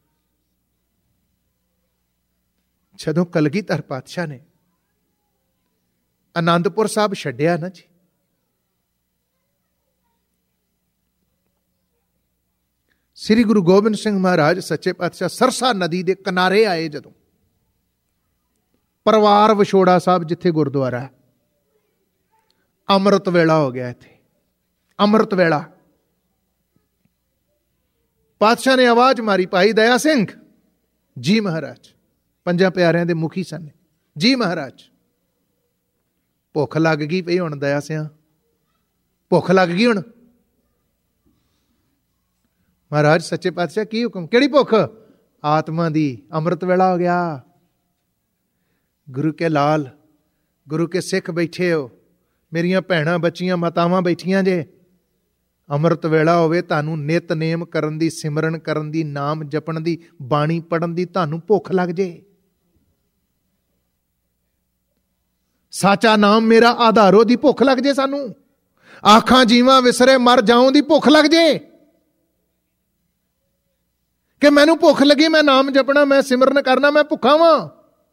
ਜਦੋਂ ਕਲਗੀਧਰ ਪਾਤਸ਼ਾਹ ਨੇ ਆਨੰਦਪੁਰ ਸਾਹਿਬ ਛੱਡਿਆ ਨਾ ਜੀ, ਸ੍ਰੀ ਗੁਰੂ ਗੋਬਿੰਦ ਸਿੰਘ ਮਹਾਰਾਜ ਸੱਚੇ ਪਾਤਸ਼ਾਹ ਸਰਸਾ ਨਦੀ ਦੇ ਕਿਨਾਰੇ ਆਏ, ਜਦੋਂ ਪਰਿਵਾਰ ਵਿਛੋੜਾ ਸਾਹਿਬ ਜਿੱਥੇ ਗੁਰਦੁਆਰਾ ਹੈ, ਅੰਮ੍ਰਿਤ ਵੇਲਾ ਹੋ ਗਿਆ ਇੱਥੇ, ਅੰਮ੍ਰਿਤ ਵੇਲਾ। ਪਾਤਸ਼ਾਹ ਨੇ ਆਵਾਜ਼ ਮਾਰੀ, ਭਾਈ ਦਇਆ ਸਿੰਘ ਜੀ ਮਹਾਰਾਜ, ਪੰਜਾਂ ਪਿਆਰਿਆਂ ਦੇ ਮੁਖੀ ਸਨ, ਜੀ ਮਹਾਰਾਜ। ਭੁੱਖ ਲੱਗ ਗਈ ਪਈ ਹੁਣ ਦਇਆ ਸਿਆਂ, ਭੁੱਖ ਲੱਗ ਗਈ ਹੁਣ। ਮਹਾਰਾਜ ਸੱਚੇ ਪਾਤਸ਼ਾਹ ਕੀ ਹੁਕਮ? ਕਿਹੜੀ ਭੁੱਖ? ਆਤਮਾ ਦੀ, ਅੰਮ੍ਰਿਤ ਵੇਲਾ ਹੋ ਗਿਆ। ਗੁਰੂ ਕੇ ਲਾਲ, ਗੁਰੂ ਕੇ ਸਿੱਖ ਬੈਠੇ ਹੋ, ਮੇਰੀਆਂ ਭੈਣਾਂ ਬੱਚੀਆਂ ਮਾਤਾਵਾਂ ਬੈਠੀਆਂ ਜੇ, ਅੰਮ੍ਰਿਤ ਵੇਲਾ ਹੋਵੇ, ਤੁਹਾਨੂੰ ਨਿਤਨੇਮ ਕਰਨ ਦੀ, ਸਿਮਰਨ ਕਰਨ ਦੀ, ਨਾਮ ਜਪਣ ਦੀ, ਬਾਣੀ ਪੜਨ ਦੀ ਤੁਹਾਨੂੰ ਭੁੱਖ ਲੱਗ ਜੇ। ਸਾਚਾ ਨਾਮ ਮੇਰਾ ਆਧਾਰੋ ਦੀ ਭੁੱਖ ਲੱਗ ਜੇ, ਸਾਨੂੰ ਆਖਾਂ ਜੀਵਾਂ ਵਿਸਰੇ ਮਰ ਜਾਉਂ ਦੀ ਭੁੱਖ ਲੱਗ ਜੇ, ਕਿ ਮੈਨੂੰ ਭੁੱਖ ਲੱਗੀ, ਮੈਂ ਨਾਮ ਜਪਣਾ, ਮੈਂ ਸਿਮਰਨ ਕਰਨਾ, ਮੈਂ ਭੁੱਖਾ ਵਾਂ।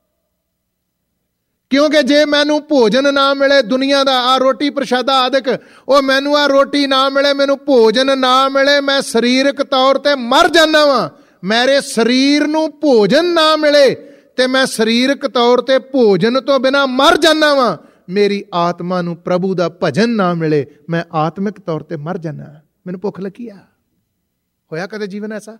ਕਿਉਂਕਿ ਜੇ ਮੈਨੂੰ ਭੋਜਨ ਨਾ ਮਿਲੇ ਦੁਨੀਆ ਦਾ, ਆ ਰੋਟੀ ਪ੍ਰਸ਼ਾਦਾ ਆਦਿਕ, ਉਹ ਮੈਨੂੰ ਆ ਰੋਟੀ ਨਾ ਮਿਲੇ, ਮੈਨੂੰ ਭੋਜਨ ਨਾ ਮਿਲੇ, ਮੈਂ ਸਰੀਰਕ ਤੌਰ ਤੇ ਮਰ ਜਾਨਾ ਵਾਂ। ਮੇਰੇ ਸਰੀਰ ਨੂੰ ਭੋਜਨ ਨਾ ਮਿਲੇ ਤੇ ਮੈਂ ਸਰੀਰਕ ਤੌਰ ਤੇ ਭੋਜਨ ਤੋਂ ਬਿਨਾਂ ਮਰ ਜਾਨਾ ਵਾਂ। ਮੇਰੀ ਆਤਮਾ ਨੂੰ ਪ੍ਰਭੂ ਦਾ ਭਜਨ ਨਾ ਮਿਲੇ, ਮੈਂ ਆਤਮਿਕ ਤੌਰ ਤੇ ਮਰ ਜਾਨਾ। ਮੈਨੂੰ ਭੁੱਖ ਲੱਗੀ ਆ। ਹੋਇਆ ਕਦੇ ਜੀਵਨ ਐਸਾ?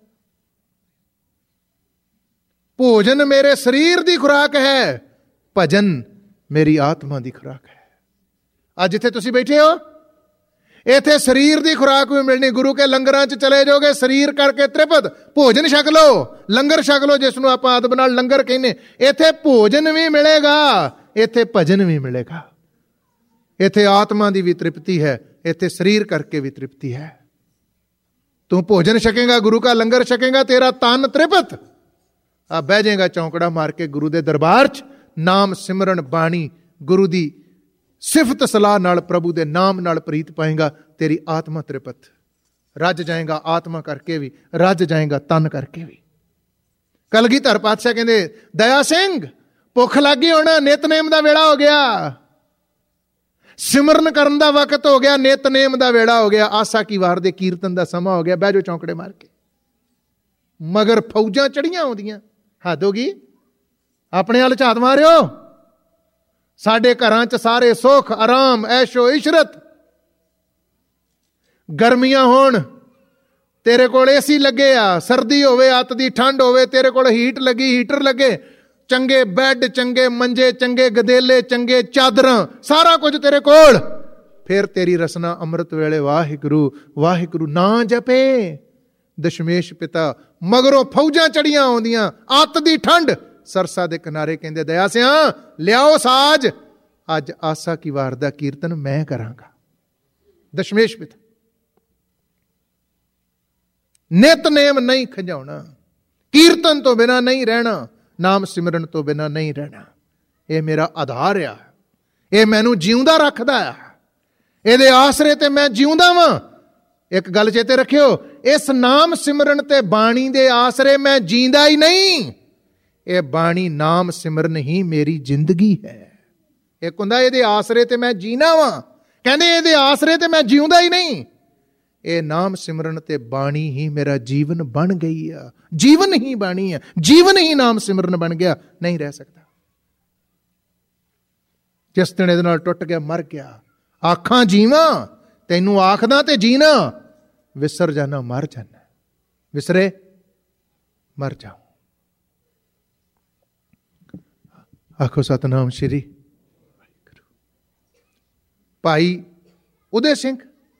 ਭੋਜਨ ਮੇਰੇ ਸਰੀਰ ਦੀ ਖੁਰਾਕ ਹੈ, ਭਜਨ ਮੇਰੀ ਆਤਮਾ ਦੀ ਖੁਰਾਕ ਹੈ। ਅੱਜ ਜਿੱਥੇ ਤੁਸੀਂ ਬੈਠੇ ਹੋ, ਇੱਥੇ ਸਰੀਰ ਦੀ ਖੁਰਾਕ ਵੀ ਮਿਲਣੀ। ਗੁਰੂ ਕੇ ਲੰਗਰਾਂ 'ਚ ਚਲੇ ਜਾਓਗੇ, ਸਰੀਰ ਕਰਕੇ ਤ੍ਰਿਪਤ, ਭੋਜਨ ਛਕ ਲਓ, ਲੰਗਰ ਛਕ ਲਓ, ਜਿਸ ਨੂੰ ਆਪਾਂ ਆਦਬ ਨਾਲ ਲੰਗਰ ਕਹਿੰਦੇ। ਇੱਥੇ ਭੋਜਨ ਵੀ ਮਿਲੇਗਾ, ਇੱਥੇ ਭਜਨ ਵੀ ਮਿਲੇਗਾ। ਇੱਥੇ ਆਤਮਾ ਦੀ ਵੀ ਤ੍ਰਿਪਤੀ ਹੈ, ਇੱਥੇ ਸਰੀਰ ਕਰਕੇ ਵੀ ਤ੍ਰਿਪਤੀ ਹੈ। ਤੂੰ ਭੋਜਨ ਛਕੇਗਾ, ਗੁਰੂ ਕਾ ਲੰਗਰ ਛਕੇਗਾ, ਤੇਰਾ ਤਨ ਤ੍ਰਿਪਤ, ਆ ਬਹਿ ਜਾਏਗਾ ਚੌਂਕੜਾ ਮਾਰ ਕੇ ਗੁਰੂ ਦੇ ਦਰਬਾਰ 'ਚ, ਨਾਮ ਸਿਮਰਨ ਬਾਣੀ, ਗੁਰੂ ਦੀ ਸਿਫਤ ਸਲਾਹ ਨਾਲ, ਪ੍ਰਭੂ ਦੇ ਨਾਮ ਨਾਲ ਪ੍ਰੀਤ ਪਾਏਗਾ, ਤੇਰੀ ਆਤਮਾ ਤ੍ਰਿਪਤ। ਰੱਜ ਜਾਏਗਾ ਆਤਮਾ ਕਰਕੇ ਵੀ, ਰੱਜ ਜਾਏਗਾ ਤਨ ਕਰਕੇ ਵੀ। ਕਲਗੀਧਰ ਪਾਤਸ਼ਾਹ ਕਹਿੰਦੇ, ਦਇਆ ਸਿੰਘ ਭੁੱਖ ਲੱਗੀ, ਹੁਣ ਨਿਤਨੇਮ ਦਾ ਵੇਲਾ ਹੋ ਗਿਆ, ਸਿਮਰਨ ਕਰਨ ਦਾ ਵਕਤ ਹੋ ਗਿਆ, ਨਿਤਨੇਮ ਦਾ ਵੇਲਾ ਹੋ ਗਿਆ, ਆਸਾ ਕੀ ਵਾਰ ਦੇ ਕੀਰਤਨ ਦਾ ਸਮਾਂ ਹੋ ਗਿਆ, ਬਹਿ ਜਾਓ ਚੌਂਕੜੇ ਮਾਰ ਕੇ। ਮਗਰ ਫੌਜਾਂ ਚੜੀਆਂ ਆਉਂਦੀਆਂ, ਹੱਦ ਹੋ ਗਈ, ਆਪਣੇ ਵੱਲ ਝਾਤ ਮਾਰਿਓ। ਸਾਡੇ ਘਰਾਂ 'ਚ ਸਾਰੇ ਸੁੱਖ ਆਰਾਮ ਐਸ਼ੋ ਇਸ਼ਰਤ, ਗਰਮੀਆਂ ਹੋਣ ਤੇਰੇ ਕੋਲ ਏਸੀ ਲੱਗੇ ਆ, ਸਰਦੀ ਹੋਵੇ, ਅੱਤ ਦੀ ਠੰਡ ਹੋਵੇ, ਤੇਰੇ ਕੋਲ ਹੀਟ ਲੱਗੀ, ਹੀਟਰ ਲੱਗੇ, ਚੰਗੇ ਬੈੱਡ, ਚੰਗੇ ਮੰਜੇ, ਚੰਗੇ ਗਦੇਲੇ, ਚੰਗੇ ਚਾਦਰਾਂ, ਸਾਰਾ ਕੁਝ ਤੇਰੇ ਕੋਲ। ਫਿਰ ਤੇਰੀ ਰਸਨਾ ਅੰਮ੍ਰਿਤ ਵੇਲੇ ਵਾਹਿਗੁਰੂ ਵਾਹਿਗੁਰੂ ਨਾ ਜਪੇ, ਦਸ਼ਮੇਸ਼ ਪਿਤਾ। ਮਗਰੋਂ ਫੌਜਾਂ ਚੜੀਆਂ ਆਉਂਦੀਆਂ, ਅੱਤ ਦੀ ਠੰਡ, ਸਰਸਾ ਦੇ ਕਿਨਾਰੇ ਕਹਿੰਦੇ, ਦਇਆ ਸਿਆਂ ਲਿਆਓ ਸਾਜ, ਅੱਜ ਆਸਾ ਕੀ ਵਾਰ ਦਾ ਕੀਰਤਨ ਮੈਂ ਕਰਾਂਗਾ। ਦਸ਼ਮੇਸ਼ ਪਿਤਾ। ਨਿਤਨੇਮ ਨਹੀਂ ਖੰਜਾਉਣਾ, ਕੀਰਤਨ ਤੋਂ ਬਿਨਾਂ ਨਹੀਂ ਰਹਿਣਾ, ਨਾਮ ਸਿਮਰਨ ਤੋਂ ਬਿਨਾਂ ਨਹੀਂ ਰਹਿਣਾ। ਇਹ ਮੇਰਾ ਆਧਾਰ ਆ, ਇਹ ਮੈਨੂੰ ਜਿਉਂਦਾ ਰੱਖਦਾ ਆ, ਇਹਦੇ ਆਸਰੇ ਤੇ ਮੈਂ ਜਿਉਂਦਾ ਵਾਂ। ਇੱਕ ਗੱਲ ਚੇਤੇ ਰੱਖਿਓ, ਇਸ ਨਾਮ ਸਿਮਰਨ ਤੇ ਬਾਣੀ ਦੇ ਆਸਰੇ ਮੈਂ ਜੀਂਦਾ ਹੀ ਨਹੀਂ। ਇਹ ਬਾਣੀ ਨਾਮ ਸਿਮਰਨ ਹੀ ਮੇਰੀ ਜ਼ਿੰਦਗੀ ਹੈ। ਇੱਕ ਹੁੰਦਾ ਇਹਦੇ ਆਸਰੇ ਤੇ ਮੈਂ ਜੀਣਾ ਵਾਂ, ਕਹਿੰਦੇ ਇਹਦੇ ਆਸਰੇ ਤੇ ਮੈਂ ਜਿਉਂਦਾ ਹੀ ਨਹੀਂ। ਇਹ ਨਾਮ ਸਿਮਰਨ ਤੇ ਬਾਣੀ ਹੀ ਮੇਰਾ ਜੀਵਨ ਬਣ ਗਈ ਆ, ਜੀਵਨ ਹੀ ਬਾਣੀ ਆ, ਜੀਵਨ ਹੀ ਨਾਮ ਸਿਮਰਨ ਬਣ ਗਿਆ, ਨਹੀਂ ਰਹਿ ਸਕਦਾ। ਜਿਸ ਦਿਨ ਇਹਦੇ ਨਾਲ ਟੁੱਟ ਗਿਆ ਮਰ ਗਿਆ। ਆਖਾਂ ਜੀਵਾਂ, ਤੈਨੂੰ ਆਖਦਾ ਤੇ ਜੀਣਾ, ਵਿਸਰ ਜਾਣਾ ਮਰ ਜਾਣਾ, ਵਿਸਰੇ ਮਰ ਜਾਓ। ਆਖੋ ਸਤਨਾਮ ਸ਼੍ਰੀ ਵਾਹਿਗੁਰੂ। ਭਾਈ ਉਦੇ ਸਿੰਘ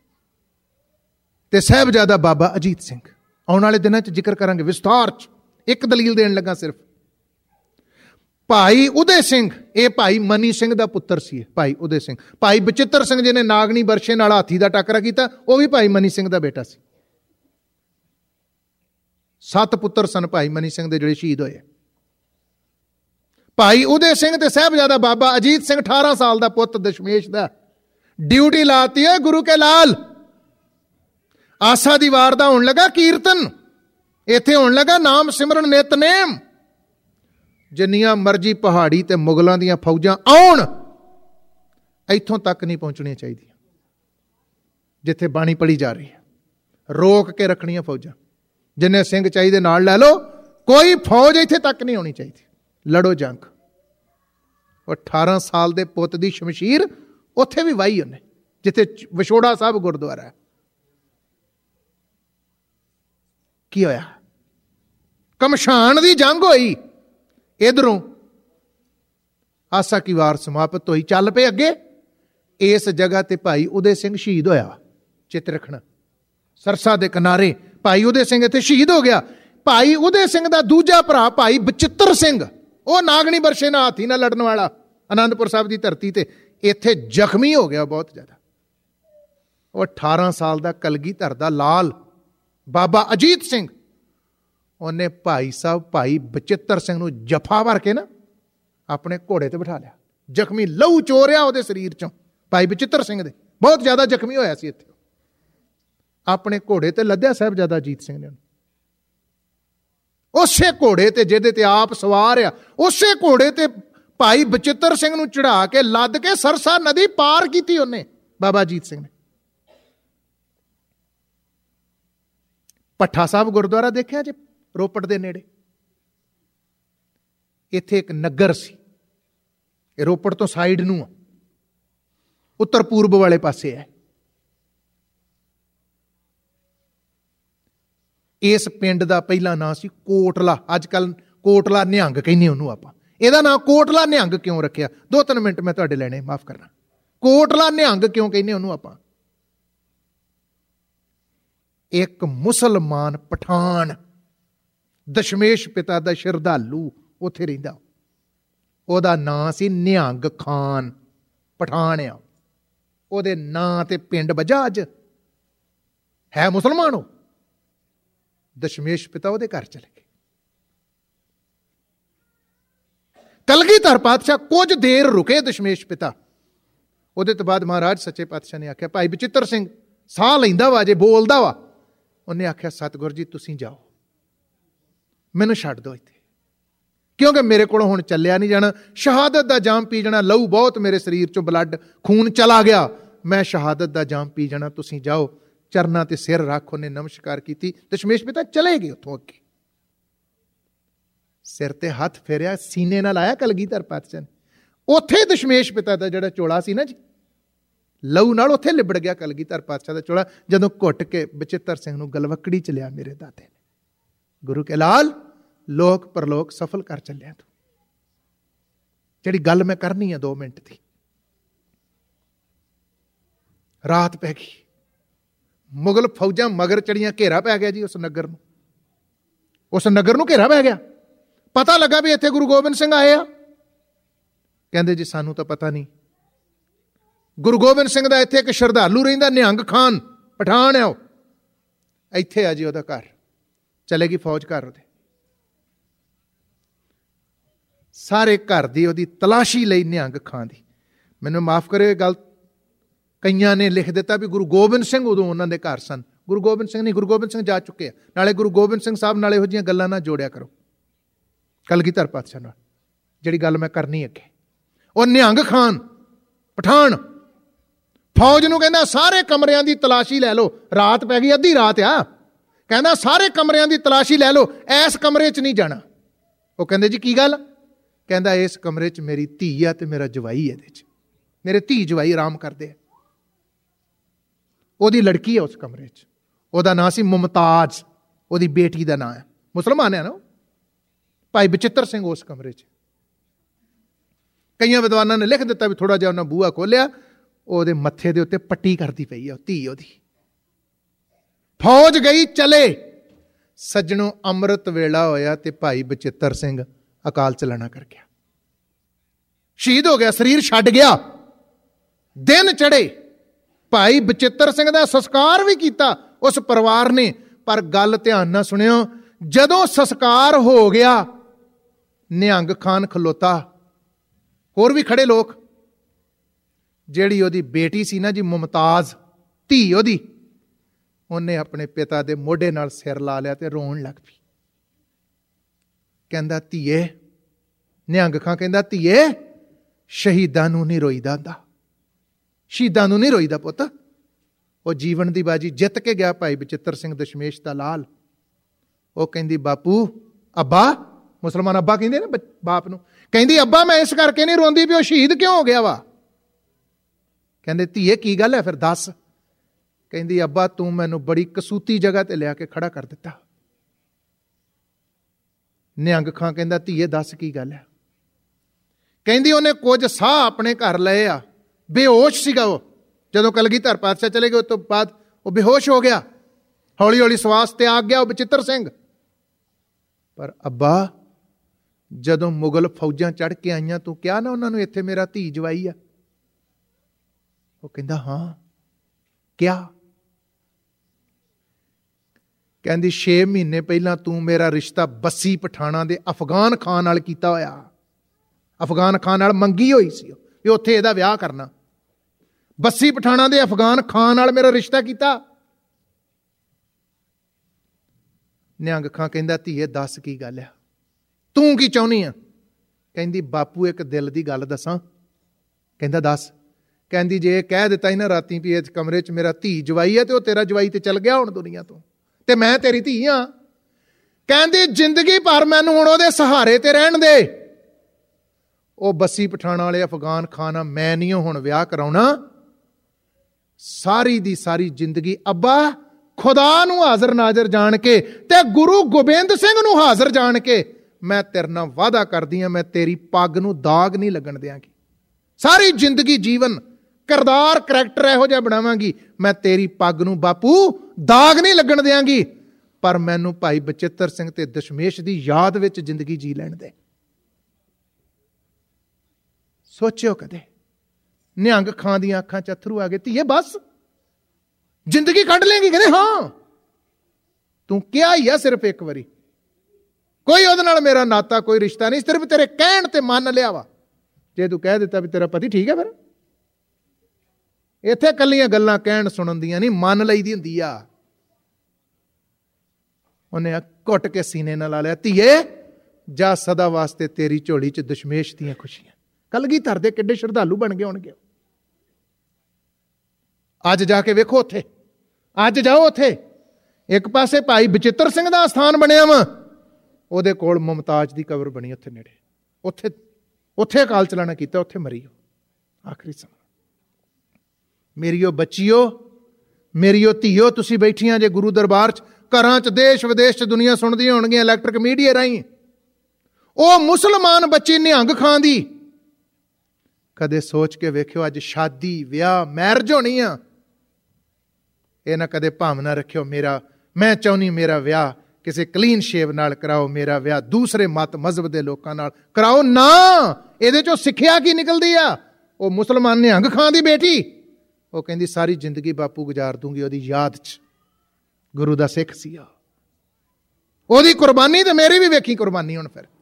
ਤੇ ਸਾਹਿਬਜ਼ਾਦਾ ਬਾਬਾ ਅਜੀਤ ਸਿੰਘ, ਆਉਣ ਵਾਲੇ ਦਿਨਾਂ 'ਚ ਜ਼ਿਕਰ ਕਰਾਂਗੇ ਵਿਸਥਾਰ 'ਚ। ਇੱਕ ਦਲੀਲ ਦੇਣ ਲੱਗਾ ਸਿਰਫ। ਭਾਈ ਉਦੇ ਸਿੰਘ, ਇਹ ਭਾਈ ਮਨੀ ਸਿੰਘ ਦਾ ਪੁੱਤਰ ਸੀ। ਭਾਈ ਉਦੇ ਸਿੰਘ, ਭਾਈ ਬਚਿੱਤਰ ਸਿੰਘ ਜਿਹਨੇ ਨਾਗਣੀ ਬਰਸ਼ੇ ਨਾਲ ਹਾਥੀ ਦਾ ਟਾਕਰਾ ਕੀਤਾ, ਉਹ ਵੀ ਭਾਈ ਮਨੀ ਸਿੰਘ ਦਾ ਬੇਟਾ ਸੀ। 7 ਪੁੱਤਰ ਸਨ ਭਾਈ ਮਨੀ ਸਿੰਘ ਦੇ ਜਿਹੜੇ ਸ਼ਹੀਦ ਹੋਏ। ਭਾਈ ਉਦੇ ਸਿੰਘ ਤੇ ਸਾਹਿਬਜ਼ਾਦਾ ਬਾਬਾ ਅਜੀਤ ਸਿੰਘ 18 ਸਾਲ ਦਾ ਪੁੱਤ ਦਸ਼ਮੇਸ਼ ਦਾ, ਡਿਊਟੀ ਲਾਤੀ ਹੈ ਗੁਰੂ ਕੇ ਲਾਲ। ਆਸਾ ਦੀ ਵਾਰ ਦਾ ਹੋਣ ਲੱਗਾ ਕੀਰਤਨ, ਇੱਥੇ ਹੋਣ ਲੱਗਾ ਨਾਮ ਸਿਮਰਨ ਨਿਤਨੇਮ। ਜਿੰਨੀਆਂ ਮਰਜ਼ੀ ਪਹਾੜੀ ਤੇ ਮੁਗਲਾਂ ਦੀਆਂ ਫੌਜਾਂ ਆਉਣ, ਇੱਥੋਂ ਤੱਕ ਨਹੀਂ ਪਹੁੰਚਣੀਆਂ ਚਾਹੀਦੀਆਂ ਜਿੱਥੇ ਬਾਣੀ ਪੜੀ ਜਾ ਰਹੀ ਹੈ। ਰੋਕ ਕੇ ਰੱਖਣੀਆਂ ਫੌਜਾਂ, ਜਿੰਨੇ ਸਿੰਘ ਚਾਹੀਦੇ ਨਾਲ ਲੈ ਲਓ, ਕੋਈ ਫੌਜ ਇੱਥੇ ਤੱਕ ਨਹੀਂ ਆਉਣੀ ਚਾਹੀਦੀ। ਲੜੋ ਜੰਗ। ਉਹ 18 ਸਾਲ ਦੇ ਪੁੱਤ ਦੀ ਸ਼ਮਸ਼ੀਰ ਉੱਥੇ ਵੀ ਵਾਹੀ ਉਹਨੇ, ਜਿੱਥੇ ਵਿਛੋੜਾ ਸਾਹਿਬ ਗੁਰਦੁਆਰਾ ਹੈ। ਕੀ ਹੋਇਆ? ਕਮਸ਼ਾਨ ਦੀ ਜੰਗ ਹੋਈ, ਇਧਰੋਂ ਆਸਾ ਕੀ ਵਾਰ ਸਮਾਪਤ ਹੋਈ। ਚੱਲ ਪਏ ਅੱਗੇ। ਇਸ ਜਗ੍ਹਾ ਤੇ ਭਾਈ ਉਦੇ ਸਿੰਘ ਸ਼ਹੀਦ ਹੋਇਆ। ਚਿੱਤ ਰੱਖਣਾ, ਸਰਸਾ ਦੇ ਕਿਨਾਰੇ ਭਾਈ ਉਦੇ ਸਿੰਘ ਇੱਥੇ ਸ਼ਹੀਦ ਹੋ ਗਿਆ। ਭਾਈ ਉਦੇ ਸਿੰਘ ਦਾ ਦੂਜਾ ਭਰਾ ਭਾਈ ਬਚਿੱਤਰ ਸਿੰਘ, ਉਹ ਨਾਗਣੀ ਬਰਸ਼ੇ ਨਾਲ ਹਾਥੀ ਨਾਲ ਲੜਨ ਵਾਲਾ, ਆਨੰਦਪੁਰ ਸਾਹਿਬ ਦੀ ਧਰਤੀ ਤੇ ਇੱਥੇ ਜ਼ਖਮੀ ਹੋ ਗਿਆ ਬਹੁਤ ਜ਼ਿਆਦਾ। ਉਹ 18 ਸਾਲ ਦਾ ਕਲਗੀਧਰ ਦਾ ਲਾਲ ਬਾਬਾ ਅਜੀਤ ਸਿੰਘ, ਉਹਨੇ ਭਾਈ ਸਾਹਿਬ ਭਾਈ ਬਚਿੱਤਰ ਸਿੰਘ ਨੂੰ ਜਫਾ ਭਰ ਕੇ ਨਾ ਆਪਣੇ ਘੋੜੇ ਤੇ ਬਿਠਾ ਲਿਆ। ਜ਼ਖਮੀ, ਲਹੂ ਚੋਰਿਆ ਉਹਦੇ ਸਰੀਰ ਚੋਂ ਭਾਈ ਬਚਿੱਤਰ ਸਿੰਘ ਦੇ, ਬਹੁਤ ਜ਼ਿਆਦਾ ਜ਼ਖਮੀ ਹੋਇਆ ਸੀ। ਇੱਥੇ ਆਪਣੇ ਘੋੜੇ ਤੇ ਲੱਦਿਆ ਸਾਹਿਬਜ਼ਾਦਾ ਅਜੀਤ ਸਿੰਘ ਨੇ ਉਹਨੂੰ। ਉਸੇ ਘੋੜੇ ਤੇ ਜਿਹਦੇ ਤੇ ਆਪ ਸਵਾਰ ਆ, ਉਸੇ ਘੋੜੇ ਤੇ ਭਾਈ ਬਚਿੱਤਰ ਸਿੰਘ ਨੂੰ ਚੜਾ ਕੇ ਲੱਦ ਕੇ ਸਰਸਾ ਨਦੀ ਪਾਰ ਕੀਤੀ ਉਹਨੇ, ਬਾਬਾ ਅਜੀਤ ਸਿੰਘ ਨੇ। ਭੱਠਾ ਸਾਹਿਬ ਗੁਰਦੁਆਰਾ ਦੇਖਿਆ ਜੇ, ਰੋਪੜ ਦੇ ਨੇੜੇ। ਇੱਥੇ ਇੱਕ ਨਗਰ ਸੀ, ਇਹ ਰੋਪੜ ਤੋਂ ਸਾਈਡ ਨੂੰ ਆ, ਉੱਤਰ ਪੂਰਬ ਵਾਲੇ ਪਾਸੇ ਹੈ। ਇਸ ਪਿੰਡ ਦਾ ਪਹਿਲਾ ਨਾਂ ਸੀ ਕੋਟਲਾ। ਅੱਜ ਕੱਲ ਕੋਟਲਾ ਨਿਹੰਗ ਕਹਿੰਦੇ ਉਹਨੂੰ ਆਪਾਂ। ਇਹਦਾ ਨਾਂ ਕੋਟਲਾ ਨਿਹੰਗ ਕਿਉਂ ਰੱਖਿਆ? 2-3 ਮਿੰਟ ਮੈਂ ਤੁਹਾਡੇ ਲੈਣੇ, ਮਾਫ ਕਰਨਾ। ਕੋਟਲਾ ਨਿਹੰਗ ਕਿਉਂ ਕਹਿੰਦੇ ਉਹਨੂੰ ਆਪਾਂ? ਇੱਕ ਮੁਸਲਮਾਨ ਪਠਾਨ, ਦਸ਼ਮੇਸ਼ ਪਿਤਾ ਦਾ ਸ਼ਰਧਾਲੂ ਉੱਥੇ ਰਹਿੰਦਾ, ਉਹਦਾ ਨਾਂ ਸੀ ਨਿਹੰਗ ਖਾਨ। ਪਠਾਨ ਆ, ਉਹਦੇ ਨਾਂ ਤੇ ਪਿੰਡ ਵੱਜਾ। ਅੱਜ ਹੈ ਮੁਸਲਮਾਨ ਉਹ। ਦਸ਼ਮੇਸ਼ ਪਿਤਾ ਉਹਦੇ ਘਰ ਚਲੇ ਗਏ। ਕਲਗੀਧਰ ਪਾਤਸ਼ਾਹ ਕੁਝ ਦੇਰ ਰੁਕੇ, ਦਸ਼ਮੇਸ਼ ਪਿਤਾ। ਉਹਦੇ ਤੋਂ ਬਾਅਦ ਮਹਾਰਾਜ ਸੱਚੇ ਪਾਤਸ਼ਾਹ ਨੇ ਆਖਿਆ, ਭਾਈ ਬਚਿੱਤਰ ਸਿੰਘ ਸਾਹ ਲੈਂਦਾ ਵਾ ਜੇ, ਬੋਲਦਾ ਵਾ। ਉਹਨੇ ਆਖਿਆ, ਸਤਿਗੁਰੂ ਜੀ ਤੁਸੀਂ ਜਾਓ, ਮੈਨੂੰ ਛੱਡ ਦਿਓ ਇੱਥੇ, ਕਿਉਂਕਿ ਮੇਰੇ ਕੋਲੋਂ ਹੁਣ ਚੱਲਿਆ ਨਹੀਂ ਜਾਣਾ। ਸ਼ਹਾਦਤ ਦਾ ਜਾਮ ਪੀ ਜਾਣਾ, ਲਹੂ ਬਹੁਤ ਮੇਰੇ ਸਰੀਰ ਚੋਂ ਬਲੱਡ ਖੂਨ ਚਲਾ ਗਿਆ, ਮੈਂ ਸ਼ਹਾਦਤ ਦਾ ਜਾਮ ਪੀ ਜਾਣਾ, ਤੁਸੀਂ ਜਾਓ। ਚਰਨਾਂ ਤੇ ਸਿਰ ਰੱਖ ਉਹਨੇ ਨਮਸਕਾਰ ਕੀਤੀ। ਦਸ਼ਮੇਸ਼ ਪਿਤਾ ਚਲੇ ਗਏ ਉੱਥੋਂ ਅੱਗੇ। ਸਿਰ ਤੇ ਹੱਥ ਫੇਰਿਆ, ਸੀਨੇ ਨਾਲ ਆਇਆ ਕਲਗੀਧਰ ਪਾਤਸ਼ਾਹ ਨੇ। ਉੱਥੇ ਦਸ਼ਮੇਸ਼ ਪਿਤਾ ਦਾ ਜਿਹੜਾ ਚੋਲਾ ਸੀ ਨਾ ਜੀ, ਲਹੂ ਨਾਲ ਉੱਥੇ ਲਿਬੜ ਗਿਆ ਕਲਗੀਧਰ ਪਾਤਸ਼ਾਹ ਦਾ ਚੋਲਾ, ਜਦੋਂ ਘੁੱਟ ਕੇ ਬਚਿੱਤਰ ਸਿੰਘ ਨੂੰ ਗਲਵੱਕੜੀ ਚ ਲਿਆ ਮੇਰੇ ਦਾਤੇ ਨੇ। ਗੁਰੂ ਕੇ ਲਾਲ, ਲੋਕ ਪਰਲੋਕ ਸਫਲ ਕਰ ਚੱਲਿਆ ਤੂੰ। ਜਿਹੜੀ ਗੱਲ ਮੈਂ ਕਰਨੀ ਆ 2 ਮਿੰਟ ਦੀ। ਰਾਤ ਪੈ ਗਈ, ਮੁਗਲ ਫੌਜਾਂ ਮਗਰ ਚੜੀਆਂ, ਘੇਰਾ ਪੈ ਗਿਆ ਜੀ ਉਸ ਨਗਰ ਨੂੰ। ਉਸ ਨਗਰ ਨੂੰ ਘੇਰਾ ਪੈ ਗਿਆ। ਪਤਾ ਲੱਗਾ ਵੀ ਇੱਥੇ ਗੁਰੂ ਗੋਬਿੰਦ ਸਿੰਘ ਆਏ ਆ। ਕਹਿੰਦੇ ਜੀ ਸਾਨੂੰ ਤਾਂ ਪਤਾ ਨਹੀਂ। ਗੁਰੂ ਗੋਬਿੰਦ ਸਿੰਘ ਦਾ ਇੱਥੇ ਇੱਕ ਸ਼ਰਧਾਲੂ ਰਹਿੰਦਾ, ਨਿਹੰਗ ਖਾਨ, ਪਠਾਨ ਹੈ ਉਹ, ਇੱਥੇ ਆ ਜੀ ਉਹਦਾ ਘਰ। ਚਲੇਗੀ ਫੌਜ ਘਰ ਉਹਦੇ। ਸਾਰੇ ਘਰ ਦੀ ਉਹਦੀ ਤਲਾਸ਼ੀ ਲਈ ਨਿਹੰਗ ਖਾਨ ਦੀ। ਮੈਨੂੰ ਮਾਫ ਕਰਿਓ ਇਹ ਗੱਲ, ਕਈਆਂ ਨੇ ਲਿਖ ਦਿੱਤਾ ਵੀ ਗੁਰੂ ਗੋਬਿੰਦ ਸਿੰਘ ਉਦੋਂ ਉਹਨਾਂ ਦੇ ਘਰ ਸਨ। ਗੁਰੂ ਗੋਬਿੰਦ ਸਿੰਘ ਨਹੀਂ, ਗੁਰੂ ਗੋਬਿੰਦ ਸਿੰਘ ਜਾ ਚੁੱਕੇ ਆ। ਨਾਲੇ ਗੁਰੂ ਗੋਬਿੰਦ ਸਿੰਘ ਸਾਹਿਬ ਨਾਲ ਇਹੋ ਜਿਹੀਆਂ ਗੱਲਾਂ ਨਾ ਜੋੜਿਆ ਕਰੋ ਕਲਗੀਧਰ ਪਾਤਸ਼ਾਹ ਨਾਲ, ਜਿਹੜੀ ਗੱਲ ਮੈਂ ਕਰਨੀ ਅੱਗੇ। ਉਹ ਨਿਹੰਗ ਖਾਨ ਪਠਾਨ ਫੌਜ ਨੂੰ ਕਹਿੰਦਾ, ਸਾਰੇ ਕਮਰਿਆਂ ਦੀ ਤਲਾਸ਼ੀ ਲੈ ਲਓ। ਰਾਤ ਪੈ ਗਈ, ਅੱਧੀ ਰਾਤ ਆ। ਕਹਿੰਦਾ ਸਾਰੇ ਕਮਰਿਆਂ ਦੀ ਤਲਾਸ਼ੀ ਲੈ ਲਓ, ਇਸ ਕਮਰੇ 'ਚ ਨਹੀਂ ਜਾਣਾ। ਉਹ ਕਹਿੰਦੇ ਜੀ ਕੀ ਗੱਲ? ਕਹਿੰਦਾ ਇਸ ਕਮਰੇ 'ਚ ਮੇਰੀ ਧੀ ਆ ਤੇ ਮੇਰਾ ਜਵਾਈ, ਇਹਦੇ 'ਚ ਮੇਰੇ ਧੀ ਜਵਾਈ ਆਰਾਮ ਕਰਦੇ ਆ। ਉਹਦੀ ਲੜਕੀ ਹੈ ਉਸ ਕਮਰੇ 'ਚ, ਉਹਦਾ ਨਾਂ ਸੀ ਮੁਮਤਾਜ਼, ਉਹਦੀ ਬੇਟੀ ਦਾ ਨਾਂ ਹੈ। ਮੁਸਲਮਾਨ ਹੈ ਨਾ। ਭਾਈ ਬਚਿੱਤਰ ਸਿੰਘ ਉਸ ਕਮਰੇ 'ਚ। ਕਈਆਂ ਵਿਦਵਾਨਾਂ ਨੇ ਲਿਖ ਦਿੱਤਾ ਵੀ ਥੋੜਾ ਜਿਹਾ ਉਹਨਾਂ ਬੂਹਾ ਖੋਲਿਆ, ਉਹਦੇ ਮੱਥੇ ਦੇ ਉੱਤੇ ਪੱਟੀ ਕਰਦੀ ਪਈ ਆ ਧੀ ਉਹਦੀ। ਫੌਜ ਗਈ, ਚਲੇ। ਸੱਜਣੋਂ ਅੰਮ੍ਰਿਤ ਵੇਲਾ ਹੋਇਆ ਤੇ ਭਾਈ ਬਚਿੱਤਰ ਸਿੰਘ ਅਕਾਲ ਚਲਾਣਾ ਕਰ ਗਿਆ, ਸ਼ਹੀਦ ਹੋ ਗਿਆ, ਸਰੀਰ ਛੱਡ ਗਿਆ। ਦਿਨ ਚੜੇ, ਭਾਈ ਬਚਿੱਤਰ ਸਿੰਘ ਦਾ ਸੰਸਕਾਰ ਵੀ ਕੀਤਾ ਉਸ ਪਰਿਵਾਰ ਨੇ। ਪਰ ਗੱਲ ਧਿਆਨ ਨਾਲ ਸੁਣਿਓ, ਜਦੋਂ ਸੰਸਕਾਰ ਹੋ ਗਿਆ, ਨਿਹੰਗ ਖਾਨ ਖਲੋਤਾ, ਹੋਰ ਵੀ ਖੜੇ ਲੋਕ। ਜਿਹੜੀ ਉਹਦੀ ਬੇਟੀ ਸੀ ਨਾ ਜੀ ਮੁਮਤਾਜ਼, ਧੀ ਉਹਦੀ, ਉਹਨੇ ਆਪਣੇ ਪਿਤਾ ਦੇ ਮੋਢੇ ਨਾਲ ਸਿਰ ਲਾ ਲਿਆ ਤੇ ਰੋਣ ਲੱਗ ਪਈ। ਕਹਿੰਦਾ ਧੀਏ, ਨਿਹੰਗ ਖਾਂ ਕਹਿੰਦਾ ਧੀਏ, ਸ਼ਹੀਦਾਂ ਨੂੰ ਨਹੀਂ ਰੋਈਦਾ ਹੁੰਦਾ, ਸ਼ਹੀਦਾਂ ਨੂੰ ਨਹੀਂ ਰੋਈਦਾ ਪੁੱਤ। ਉਹ ਜੀਵਨ ਦੀ ਬਾਜੀ ਜਿੱਤ ਕੇ ਗਿਆ ਭਾਈ ਬਚਿੱਤਰ ਸਿੰਘ ਦਸ਼ਮੇਸ਼ ਦਾ ਲਾਲ। ਉਹ ਕਹਿੰਦੀ ਬਾਪੂ, ਅੱਬਾ, ਮੁਸਲਮਾਨ ਅੱਬਾ ਕਹਿੰਦੇ ਨਾ ਬਾਪ ਨੂੰ, ਕਹਿੰਦੀ ਅੱਬਾ ਮੈਂ ਇਸ ਕਰਕੇ ਨਹੀਂ ਰੋਂਦੀ ਵੀ ਉਹ ਸ਼ਹੀਦ ਕਿਉਂ ਹੋ ਗਿਆ ਵਾ। ਕਹਿੰਦੇ ਧੀਏ ਕੀ ਗੱਲ ਹੈ ਫਿਰ ਦੱਸ। ਕਹਿੰਦੀ ਅੱਬਾ ਤੂੰ ਮੈਨੂੰ ਬੜੀ ਕਸੂਤੀ ਜਗ੍ਹਾ ਤੇ ਲਿਆ ਕੇ ਖੜਾ ਕਰ ਦਿੱਤਾ। ਨਿਹੰਗ ਖਾਂ ਕਹਿੰਦਾ ਧੀਏ ਦੱਸ ਕੀ ਗੱਲ ਹੈ। ਕਹਿੰਦੀ ਉਹਨੇ ਕੁਝ ਸਾਹ ਆਪਣੇ ਘਰ ਲਏ ਆ, ਬੇਹੋਸ਼ ਸੀਗਾ ਉਹ। ਜਦੋਂ ਕਲਗੀਧਰ ਪਾਤਸ਼ਾਹ ਚਲੇ ਗਏ ਉਸ ਤੋਂ ਬਾਅਦ ਉਹ ਬੇਹੋਸ਼ ਹੋ ਗਿਆ, ਹੌਲੀ ਹੌਲੀ ਸਵਾਸ ਤੇ ਆ ਗਿਆ ਉਹ ਬਚਿੱਤਰ ਸਿੰਘ। ਪਰ ਅੱਬਾ ਜਦੋਂ ਮੁਗਲ ਫੌਜਾਂ ਚੜ੍ਹ ਕੇ ਆਈਆਂ ਤੂੰ ਕਿਹਾ ਨਾ ਉਹਨਾਂ ਨੂੰ ਇੱਥੇ ਮੇਰਾ ਧੀ ਜਵਾਈ ਆ। ਉਹ ਕਹਿੰਦਾ ਹਾਂ ਕਿਆ। ਕਹਿੰਦੀ 6 ਮਹੀਨੇ ਪਹਿਲਾਂ ਤੂੰ ਮੇਰਾ ਰਿਸ਼ਤਾ ਬੱਸੀ ਪਠਾਣਾ ਦੇ ਅਫਗਾਨ ਖਾਨ ਨਾਲ ਕੀਤਾ ਹੋਇਆ। ਅਫਗਾਨ ਖਾਨ ਨਾਲ ਮੰਗੀ ਹੋਈ ਸੀ ਵੀ ਉੱਥੇ ਇਹਦਾ ਵਿਆਹ ਕਰਨਾ। ਬੱਸੀ ਪਠਾਣਾ ਦੇ ਅਫਗਾਨ ਖਾਨ ਨਾਲ ਮੇਰਾ ਰਿਸ਼ਤਾ ਕੀਤਾ। ਨਿਹੰਗ ਖਾਂ ਕਹਿੰਦਾ ਧੀਏ ਦੱਸ ਕੀ ਗੱਲ ਆ, ਤੂੰ ਕੀ ਚਾਹੁੰਦੀ ਆ। ਕਹਿੰਦੀ ਬਾਪੂ ਇੱਕ ਦਿਲ ਦੀ ਗੱਲ ਦੱਸਾਂ। ਕਹਿੰਦਾ ਦੱਸ। ਕਹਿੰਦੀ ਜੇ ਇਹ ਕਹਿ ਦਿੱਤਾ ਹੀ ਨਾ ਰਾਤੀ ਵੀ ਇਸ ਕਮਰੇ 'ਚ ਮੇਰਾ ਧੀ ਜਵਾਈ ਹੈ ਤੇ ਉਹ ਤੇਰਾ ਜਵਾਈ ਤੇ ਚਲ ਗਿਆ ਹੁਣ ਦੁਨੀਆ ਤੋਂ, ਤੇ ਮੈਂ ਤੇਰੀ ਧੀ ਆ। ਕਹਿੰਦੀ ਜ਼ਿੰਦਗੀ ਭਰ ਮੈਨੂੰ ਹੁਣ ਉਹਦੇ ਸਹਾਰੇ ਤੇ ਰਹਿਣ ਦੇ। ਉਹ ਬੱਸੀ ਪਠਾਣਾ ਵਾਲੇ ਅਫਗਾਨ ਖਾਨ ਆ, ਮੈਂ ਨਹੀਂ ਹੁਣ ਵਿਆਹ ਕਰਾਉਣਾ। ਸਾਰੀ ਦੀ ਸਾਰੀ ਜ਼ਿੰਦਗੀ ਅੱਬਾ ਖੁਦਾ ਨੂੰ ਹਾਜ਼ਰ ਨਾਜ਼ਰ ਜਾਣ ਕੇ ਤੇ ਗੁਰੂ ਗੋਬਿੰਦ ਸਿੰਘ ਨੂੰ ਹਾਜ਼ਰ ਜਾਣ ਕੇ ਮੈਂ ਤੇਰੇ ਨਾਲ ਵਾਅਦਾ ਕਰਦੀ ਹਾਂ, ਮੈਂ ਤੇਰੀ ਪੱਗ ਨੂੰ ਦਾਗ ਨਹੀਂ ਲੱਗਣ ਦਿਆਂਗੀ। ਸਾਰੀ ਜ਼ਿੰਦਗੀ ਜੀਵਨ ਕਿਰਦਾਰ ਕਰੈਕਟਰ ਇਹੋ ਜਿਹਾ ਬਣਾਵਾਂਗੀ, ਮੈਂ ਤੇਰੀ ਪੱਗ ਨੂੰ ਬਾਪੂ ਦਾਗ ਨਹੀਂ ਲੱਗਣ ਦਿਆਂਗੀ। ਪਰ ਮੈਨੂੰ ਭਾਈ ਬਚਿੱਤਰ ਸਿੰਘ ਤੇ ਦਸ਼ਮੇਸ਼ ਦੀ ਯਾਦ ਵਿੱਚ ਜ਼ਿੰਦਗੀ ਜੀ ਲੈਣ ਦੇ। ਸੋਚਿਓ ਕਦੇ। ਨਿਹੰਗ ਖਾਂ ਦੀਆਂ ਅੱਖਾਂ 'ਚ ਅਥਰੂ ਆ ਗਏ। ਧੀਏ ਬਸ ਜ਼ਿੰਦਗੀ ਕੱਢ ਲੇਂਗੀ। ਕਹਿੰਦੇ ਹਾਂ ਤੂੰ ਕਿਹਾ ਹੀ ਆ ਸਿਰਫ ਇੱਕ ਵਾਰੀ, ਕੋਈ ਉਹਦੇ ਨਾਲ ਮੇਰਾ ਨਾਤਾ ਕੋਈ ਰਿਸ਼ਤਾ ਨਹੀਂ, ਸਿਰਫ ਤੇਰੇ ਕਹਿਣ ਤੇ ਮੰਨ ਲਿਆ ਵਾ। ਜੇ ਤੂੰ ਕਹਿ ਦਿੱਤਾ ਵੀ ਤੇਰਾ ਪਤੀ ਠੀਕ ਹੈ, ਫਿਰ ਇੱਥੇ ਕੱਲੀਆਂ ਗੱਲਾਂ ਕਹਿਣ ਸੁਣਨ ਦੀਆਂ ਨਹੀਂ, ਮੰਨ ਲਈ ਦੀ ਹੁੰਦੀ ਆ। ਉਹਨੇ ਘੁੱਟ ਕੇ ਸੀਨੇ ਨਾਲ ਲਾ ਲਿਆ। ਧੀਏ ਜਾ ਸਦਾ ਵਾਸਤੇ ਤੇਰੀ ਝੋਲੀ 'ਚ ਦਸ਼ਮੇਸ਼ ਦੀਆਂ ਖੁਸ਼ੀਆਂ। ਕਲਗੀਧਰ ਦੇ ਕਿੱਡੇ ਸ਼ਰਧਾਲੂ ਬਣ ਗਏ ਹੋਣਗੇ। ਅੱਜ ਜਾ ਕੇ ਵੇਖੋ ਉੱਥੇ, ਅੱਜ ਜਾਓ ਉੱਥੇ, ਇੱਕ ਪਾਸੇ ਭਾਈ ਬਚਿੱਤਰ ਸਿੰਘ ਦਾ ਸਥਾਨ ਬਣਿਆ ਵਾ, ਉਹਦੇ ਕੋਲ ਮੁਮਤਾਜ਼ ਦੀ ਕਬਰ ਬਣੀ ਉੱਥੇ ਨੇੜੇ। ਉੱਥੇ ਅਕਾਲ ਚਲਾਣਾ ਕੀਤਾ, ਉੱਥੇ ਮਰੀ ਉਹ ਆਖਰੀ ਸਮਾਂ। ਮੇਰੀਓ ਬੱਚੀਓ, ਮੇਰੀਓ ਧੀਓ, ਤੁਸੀਂ ਬੈਠੀਆਂ ਜੇ ਗੁਰੂ ਦਰਬਾਰ 'ਚ, ਘਰਾਂ 'ਚ, ਦੇਸ਼ ਵਿਦੇਸ਼ 'ਚ ਦੁਨੀਆ ਸੁਣਦੀਆਂ ਹੋਣਗੀਆਂ ਇਲੈਕਟ੍ਰਿਕ ਮੀਡੀਆ ਰਾਹੀਂ। ਉਹ ਮੁਸਲਮਾਨ ਬੱਚੀ ਨਿਹੰਗ ਖਾਂ ਦੀ ਕਦੇ ਸੋਚ ਕੇ ਵੇਖਿਓ ਅੱਜ ਸ਼ਾਦੀ ਵਿਆਹ ਮੈਰਿਜ ਹੋਣੀ ਆ। ਇਹ ਨਾ ਕਦੇ ਭਾਵਨਾ ਰੱਖਿਓ ਮੈਂ ਚਾਹੁੰਦੀ ਮੇਰਾ ਵਿਆਹ ਕਿਸੇ ਕਲੀਨ ਸ਼ੇਵ ਨਾਲ ਕਰਾਓ, ਮੇਰਾ ਵਿਆਹ ਦੂਸਰੇ ਮਤ ਮਜ਼ਹਬ ਦੇ ਲੋਕਾਂ ਨਾਲ ਕਰਾਓ ਨਾ। ਇਹਦੇ 'ਚੋਂ ਸਿੱਖਿਆ ਕੀ ਨਿਕਲਦੀ ਆ। ਉਹ ਮੁਸਲਮਾਨ ਨਿਹੰਗ ਖਾਂ ਦੀ ਬੇਟੀ, ਉਹ ਕਹਿੰਦੀ ਸਾਰੀ ਜ਼ਿੰਦਗੀ ਬਾਪੂ ਗੁਜ਼ਾਰ ਦੂੰਗੀ ਉਹਦੀ ਯਾਦ 'ਚ। ਗੁਰੂ ਦਾ ਸਿੱਖ ਸੀ ਉਹਦੀ ਕੁਰਬਾਨੀ ਤੇ ਮੇਰੀ ਵੀ ਵੇਖੀ ਕੁਰਬਾਨੀ। ਹੁਣ ਫਿਰ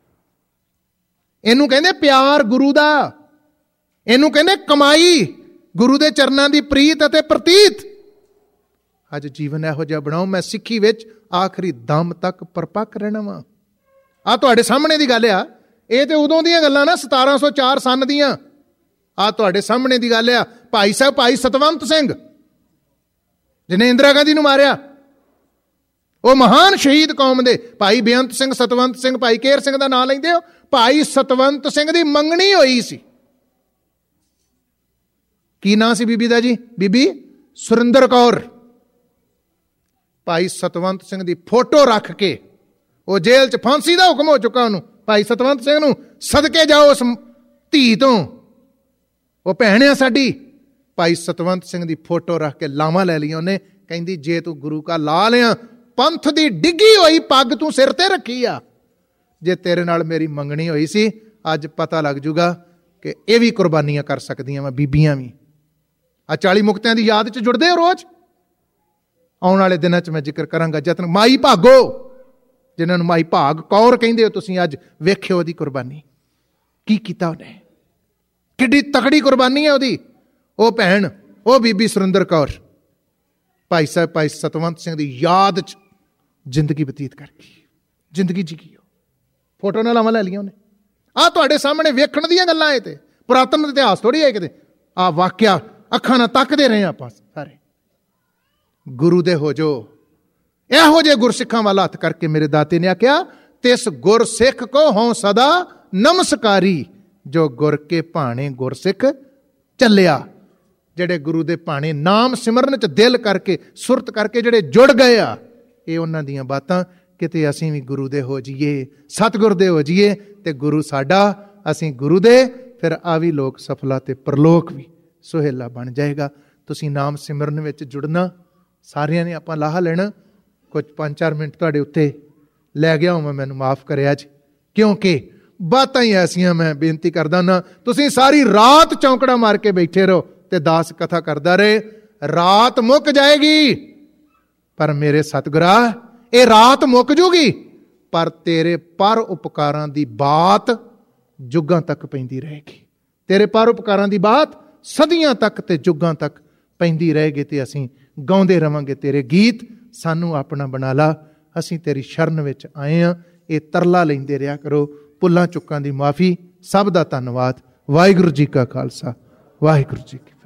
ਇਹਨੂੰ ਕਹਿੰਦੇ ਪਿਆਰ ਗੁਰੂ ਦਾ, ਇਹਨੂੰ ਕਹਿੰਦੇ ਕਮਾਈ ਗੁਰੂ ਦੇ ਚਰਨਾਂ ਦੀ ਪ੍ਰੀਤ ਅਤੇ ਪ੍ਰਤੀਤ। ਅੱਜ ਜੀਵਨ ਇਹੋ ਜਿਹਾ ਬਣਾਓ, ਮੈਂ ਸਿੱਖੀ ਵਿੱਚ ਆਖਰੀ ਦਮ ਤੱਕ ਪਰਪੱਕ ਰਹਿਣਾ ਵਾ। ਆ ਤੁਹਾਡੇ ਸਾਹਮਣੇ ਦੀ ਗੱਲ ਆ, ਇਹ ਤੇ ਉਦੋਂ ਦੀਆਂ ਗੱਲਾਂ ਨਾ 1704 ਸੰਨ ਦੀਆਂ। ਆ ਤੁਹਾਡੇ ਸਾਹਮਣੇ ਦੀ ਗੱਲ ਆ। ਭਾਈ ਸਾਹਿਬ ਭਾਈ ਸਤਵੰਤ ਸਿੰਘ ਜਿਹਨੇ ਇੰਦਰਾ ਗਾਂਧੀ ਨੂੰ ਮਾਰਿਆ, ਉਹ ਮਹਾਨ ਸ਼ਹੀਦ ਕੌਮ ਦੇ ਭਾਈ ਬੇਅੰਤ ਸਿੰਘ, ਸਤਵੰਤ ਸਿੰਘ, ਭਾਈ ਕੇਰ ਸਿੰਘ ਦਾ ਨਾਂ ਲੈਂਦੇ ਹੋ। ਭਾਈ ਸਤਵੰਤ ਸਿੰਘ ਦੀ ਮੰਗਣੀ ਹੋਈ ਸੀ। ਕੀ ਨਾਂ ਸੀ ਬੀਬੀ ਦਾ ਜੀ? ਬੀਬੀ ਸੁਰਿੰਦਰ ਕੌਰ। ਭਾਈ ਸਤਵੰਤ ਸਿੰਘ ਦੀ ਫੋਟੋ ਰੱਖ ਕੇ, ਉਹ ਜੇਲ੍ਹ 'ਚ ਫਾਂਸੀ ਦਾ ਹੁਕਮ ਹੋ ਚੁੱਕਾ ਉਹਨੂੰ, ਭਾਈ ਸਤਵੰਤ ਸਿੰਘ ਨੂੰ ਸਦਕੇ ਜਾਓ ਉਸ ਧੀ ਤੋਂ, ਉਹ ਭੈਣ ਆ ਸਾਡੀ। ਭਾਈ ਸਤਵੰਤ ਸਿੰਘ ਦੀ ਫੋਟੋ ਰੱਖ ਕੇ ਲਾਵਾਂ ਲੈ ਲਈਆਂ ਉਹਨੇ। ਕਹਿੰਦੀ ਜੇ ਤੂੰ ਗੁਰੂ ਕਾ ਲਾ ਲਿਆ, ਪੰਥ ਦੀ ਡਿੱਗੀ ਹੋਈ ਪੱਗ ਤੂੰ ਸਿਰ ਤੇ ਰੱਖੀ ਆ। ਜੇ ਤੇਰੇ ਨਾਲ ਮੇਰੀ ਮੰਗਣੀ ਹੋਈ ਸੀ, ਅੱਜ ਪਤਾ ਲੱਗ ਜੂਗਾ ਕਿ ਇਹ ਵੀ ਕੁਰਬਾਨੀਆਂ ਕਰ ਸਕਦੀਆਂ ਵਾ, ਬੀਬੀਆਂ ਵੀ। ਆ 40 ਮੁਕਤਿਆਂ ਦੀ ਯਾਦ 'ਚ ਜੁੜਦੇ ਹੋ ਰੋਜ਼। ਆਉਣ ਵਾਲੇ ਦਿਨਾਂ 'ਚ ਮੈਂ ਜ਼ਿਕਰ ਕਰਾਂਗਾ ਜਤਨ ਮਾਈ ਭਾਗੋ, ਜਿਨ੍ਹਾਂ ਨੂੰ ਮਾਈ ਭਾਗ ਕੌਰ ਕਹਿੰਦੇ ਹੋ ਤੁਸੀਂ। ਅੱਜ ਵੇਖਿਓ ਉਹਦੀ ਕੁਰਬਾਨੀ ਕੀ ਕੀਤਾ ਉਹਨੇ, ਕਿੱਡੀ ਤਕੜੀ ਕੁਰਬਾਨੀ ਹੈ ਉਹਦੀ। ਉਹ ਭੈਣ, ਉਹ ਬੀਬੀ ਸੁਰਿੰਦਰ ਕੌਰ, ਭਾਈ ਸਾਹਿਬ ਭਾਈ ਸਤਵੰਤ ਸਿੰਘ ਦੀ ਯਾਦ 'ਚ ਜ਼ਿੰਦਗੀ ਬਤੀਤ ਕਰ ਗਈ, ਜ਼ਿੰਦਗੀ ਜੀ ਕੀ ਫੋਟੋ ਨਾਲ ਲਾਵਾਂ ਲੈ ਲਈਆਂ ਉਹਨੇ। ਆਹ ਤੁਹਾਡੇ ਸਾਹਮਣੇ ਵੇਖਣ ਦੀਆਂ ਗੱਲਾਂ ਇਹ ਤੇ ਪੁਰਾਤਨ ਇਤਿਹਾਸ ਥੋੜ੍ਹੀ ਹੈ ਕਿਤੇ। ਆਹ ਵਾਕਿਆ ਅੱਖਾਂ ਨਾਲ ਤੱਕਦੇ ਰਹੇ ਆਪਾਂ ਸਾਰੇ। ਗੁਰੂ ਦੇ ਹੋ ਜੋ। ਇਹੋ ਜਿਹੇ ਗੁਰਸਿੱਖਾਂ ਵੱਲ ਹੱਥ ਕਰਕੇ ਮੇਰੇ ਦਾਤੇ ਨੇ ਆਖਿਆ, ਤਿਸ ਗੁਰਸਿੱਖ ਕੋ ਹੋਂ ਸਦਾ ਨਮਸਕਾਰੀ, ਜੋ ਗੁਰ ਕੇ ਭਾਣੇ ਗੁਰਸਿੱਖ ਚੱਲਿਆ। ਜਿਹੜੇ ਗੁਰੂ ਦੇ ਭਾਣੇ ਨਾਮ ਸਿਮਰਨ 'ਚ ਦਿਲ ਕਰਕੇ ਸੁਰਤ ਕਰਕੇ ਜਿਹੜੇ ਜੁੜ ਗਏ ਆ, ਇਹ ਉਹਨਾਂ ਦੀਆਂ ਬਾਤਾਂ। ਕਿਤੇ ਅਸੀਂ ਵੀ ਗੁਰੂ ਦੇ ਹੋ ਜਾਈਏ, ਸਤਿਗੁਰ ਦੇ ਹੋ ਜਾਈਏ ਤੇ ਗੁਰੂ ਸਾਡਾ, ਅਸੀਂ ਗੁਰੂ ਦੇ, ਫਿਰ ਆ ਵੀ ਲੋਕ ਸਫਲਾ ਤੇ ਪਰਲੋਕ ਵੀ ਸੁਹੇਲਾ ਬਣ ਜਾਏਗਾ। ਤੁਸੀਂ ਨਾਮ ਸਿਮਰਨ ਵਿੱਚ ਜੁੜਨਾ, ਸਾਰਿਆਂ ਨੇ ਆਪਾਂ ਲਾਹਾ ਲੈਣਾ। ਕੁਝ 5-4 ਮਿੰਟ ਤੁਹਾਡੇ ਉੱਤੇ ਲੈ ਗਿਆ ਹਾਂ, ਮੈਨੂੰ ਮਾਫ ਕਰਿਆ ਜੀ, ਕਿਉਂਕਿ ਬਾਤਾਂ ਹੀ ਐਸੀਆਂ। ਮੈਂ ਬੇਨਤੀ ਕਰਦਾ ਨਾ, ਤੁਸੀਂ ਸਾਰੀ ਰਾਤ ਚੌਂਕੜਾ ਮਾਰ ਕੇ ਬੈਠੇ ਰਹੋ ਤੇ ਦਾਸ ਕਥਾ ਕਰਦਾ ਰਹੇ, ਰਾਤ ਮੁੱਕ ਜਾਏਗੀ। ਪਰ ਮੇਰੇ ਸਤਿਗੁਰਾ, ਇਹ ਰਾਤ ਮੁੱਕ ਜੂਗੀ, ਪਰ ਤੇਰੇ ਪਰ ਉਪਕਾਰਾਂ ਦੀ ਬਾਤ ਜੁਗਾਂ ਤੱਕ ਪੈਂਦੀ ਰਹੇਗੀ। ਤੇਰੇ ਪਰ ਉਪਕਾਰਾਂ ਦੀ ਬਾਤ ਸਦੀਆਂ ਤੱਕ ਤੇ ਜੁਗਾਂ ਤੱਕ ਪੈਂਦੀ ਰਹੇਗੀ ਤੇ ਅਸੀਂ ਗਾਉਂਦੇ ਰਵਾਂਗੇ ਤੇਰੇ ਗੀਤ। ਸਾਨੂੰ ਆਪਣਾ ਬਣਾ ਲਾ, ਅਸੀਂ ਤੇਰੀ ਸ਼ਰਨ ਵਿੱਚ ਆਏ ਹਾਂ। ਇਹ ਤਰਲਾ ਲੈਂਦੇ ਰਿਹਾ ਕਰੋ। ਭੁੱਲਾਂ ਚੁੱਕਾਂ ਦੀ ਮਾਫੀ। ਸਭ ਦਾ ਧੰਨਵਾਦ। ਵਾਹਿਗੁਰੂ ਜੀ ਕਾ ਖਾਲਸਾ, ਵਾਹਿਗੁਰੂ ਜੀ ਕੀ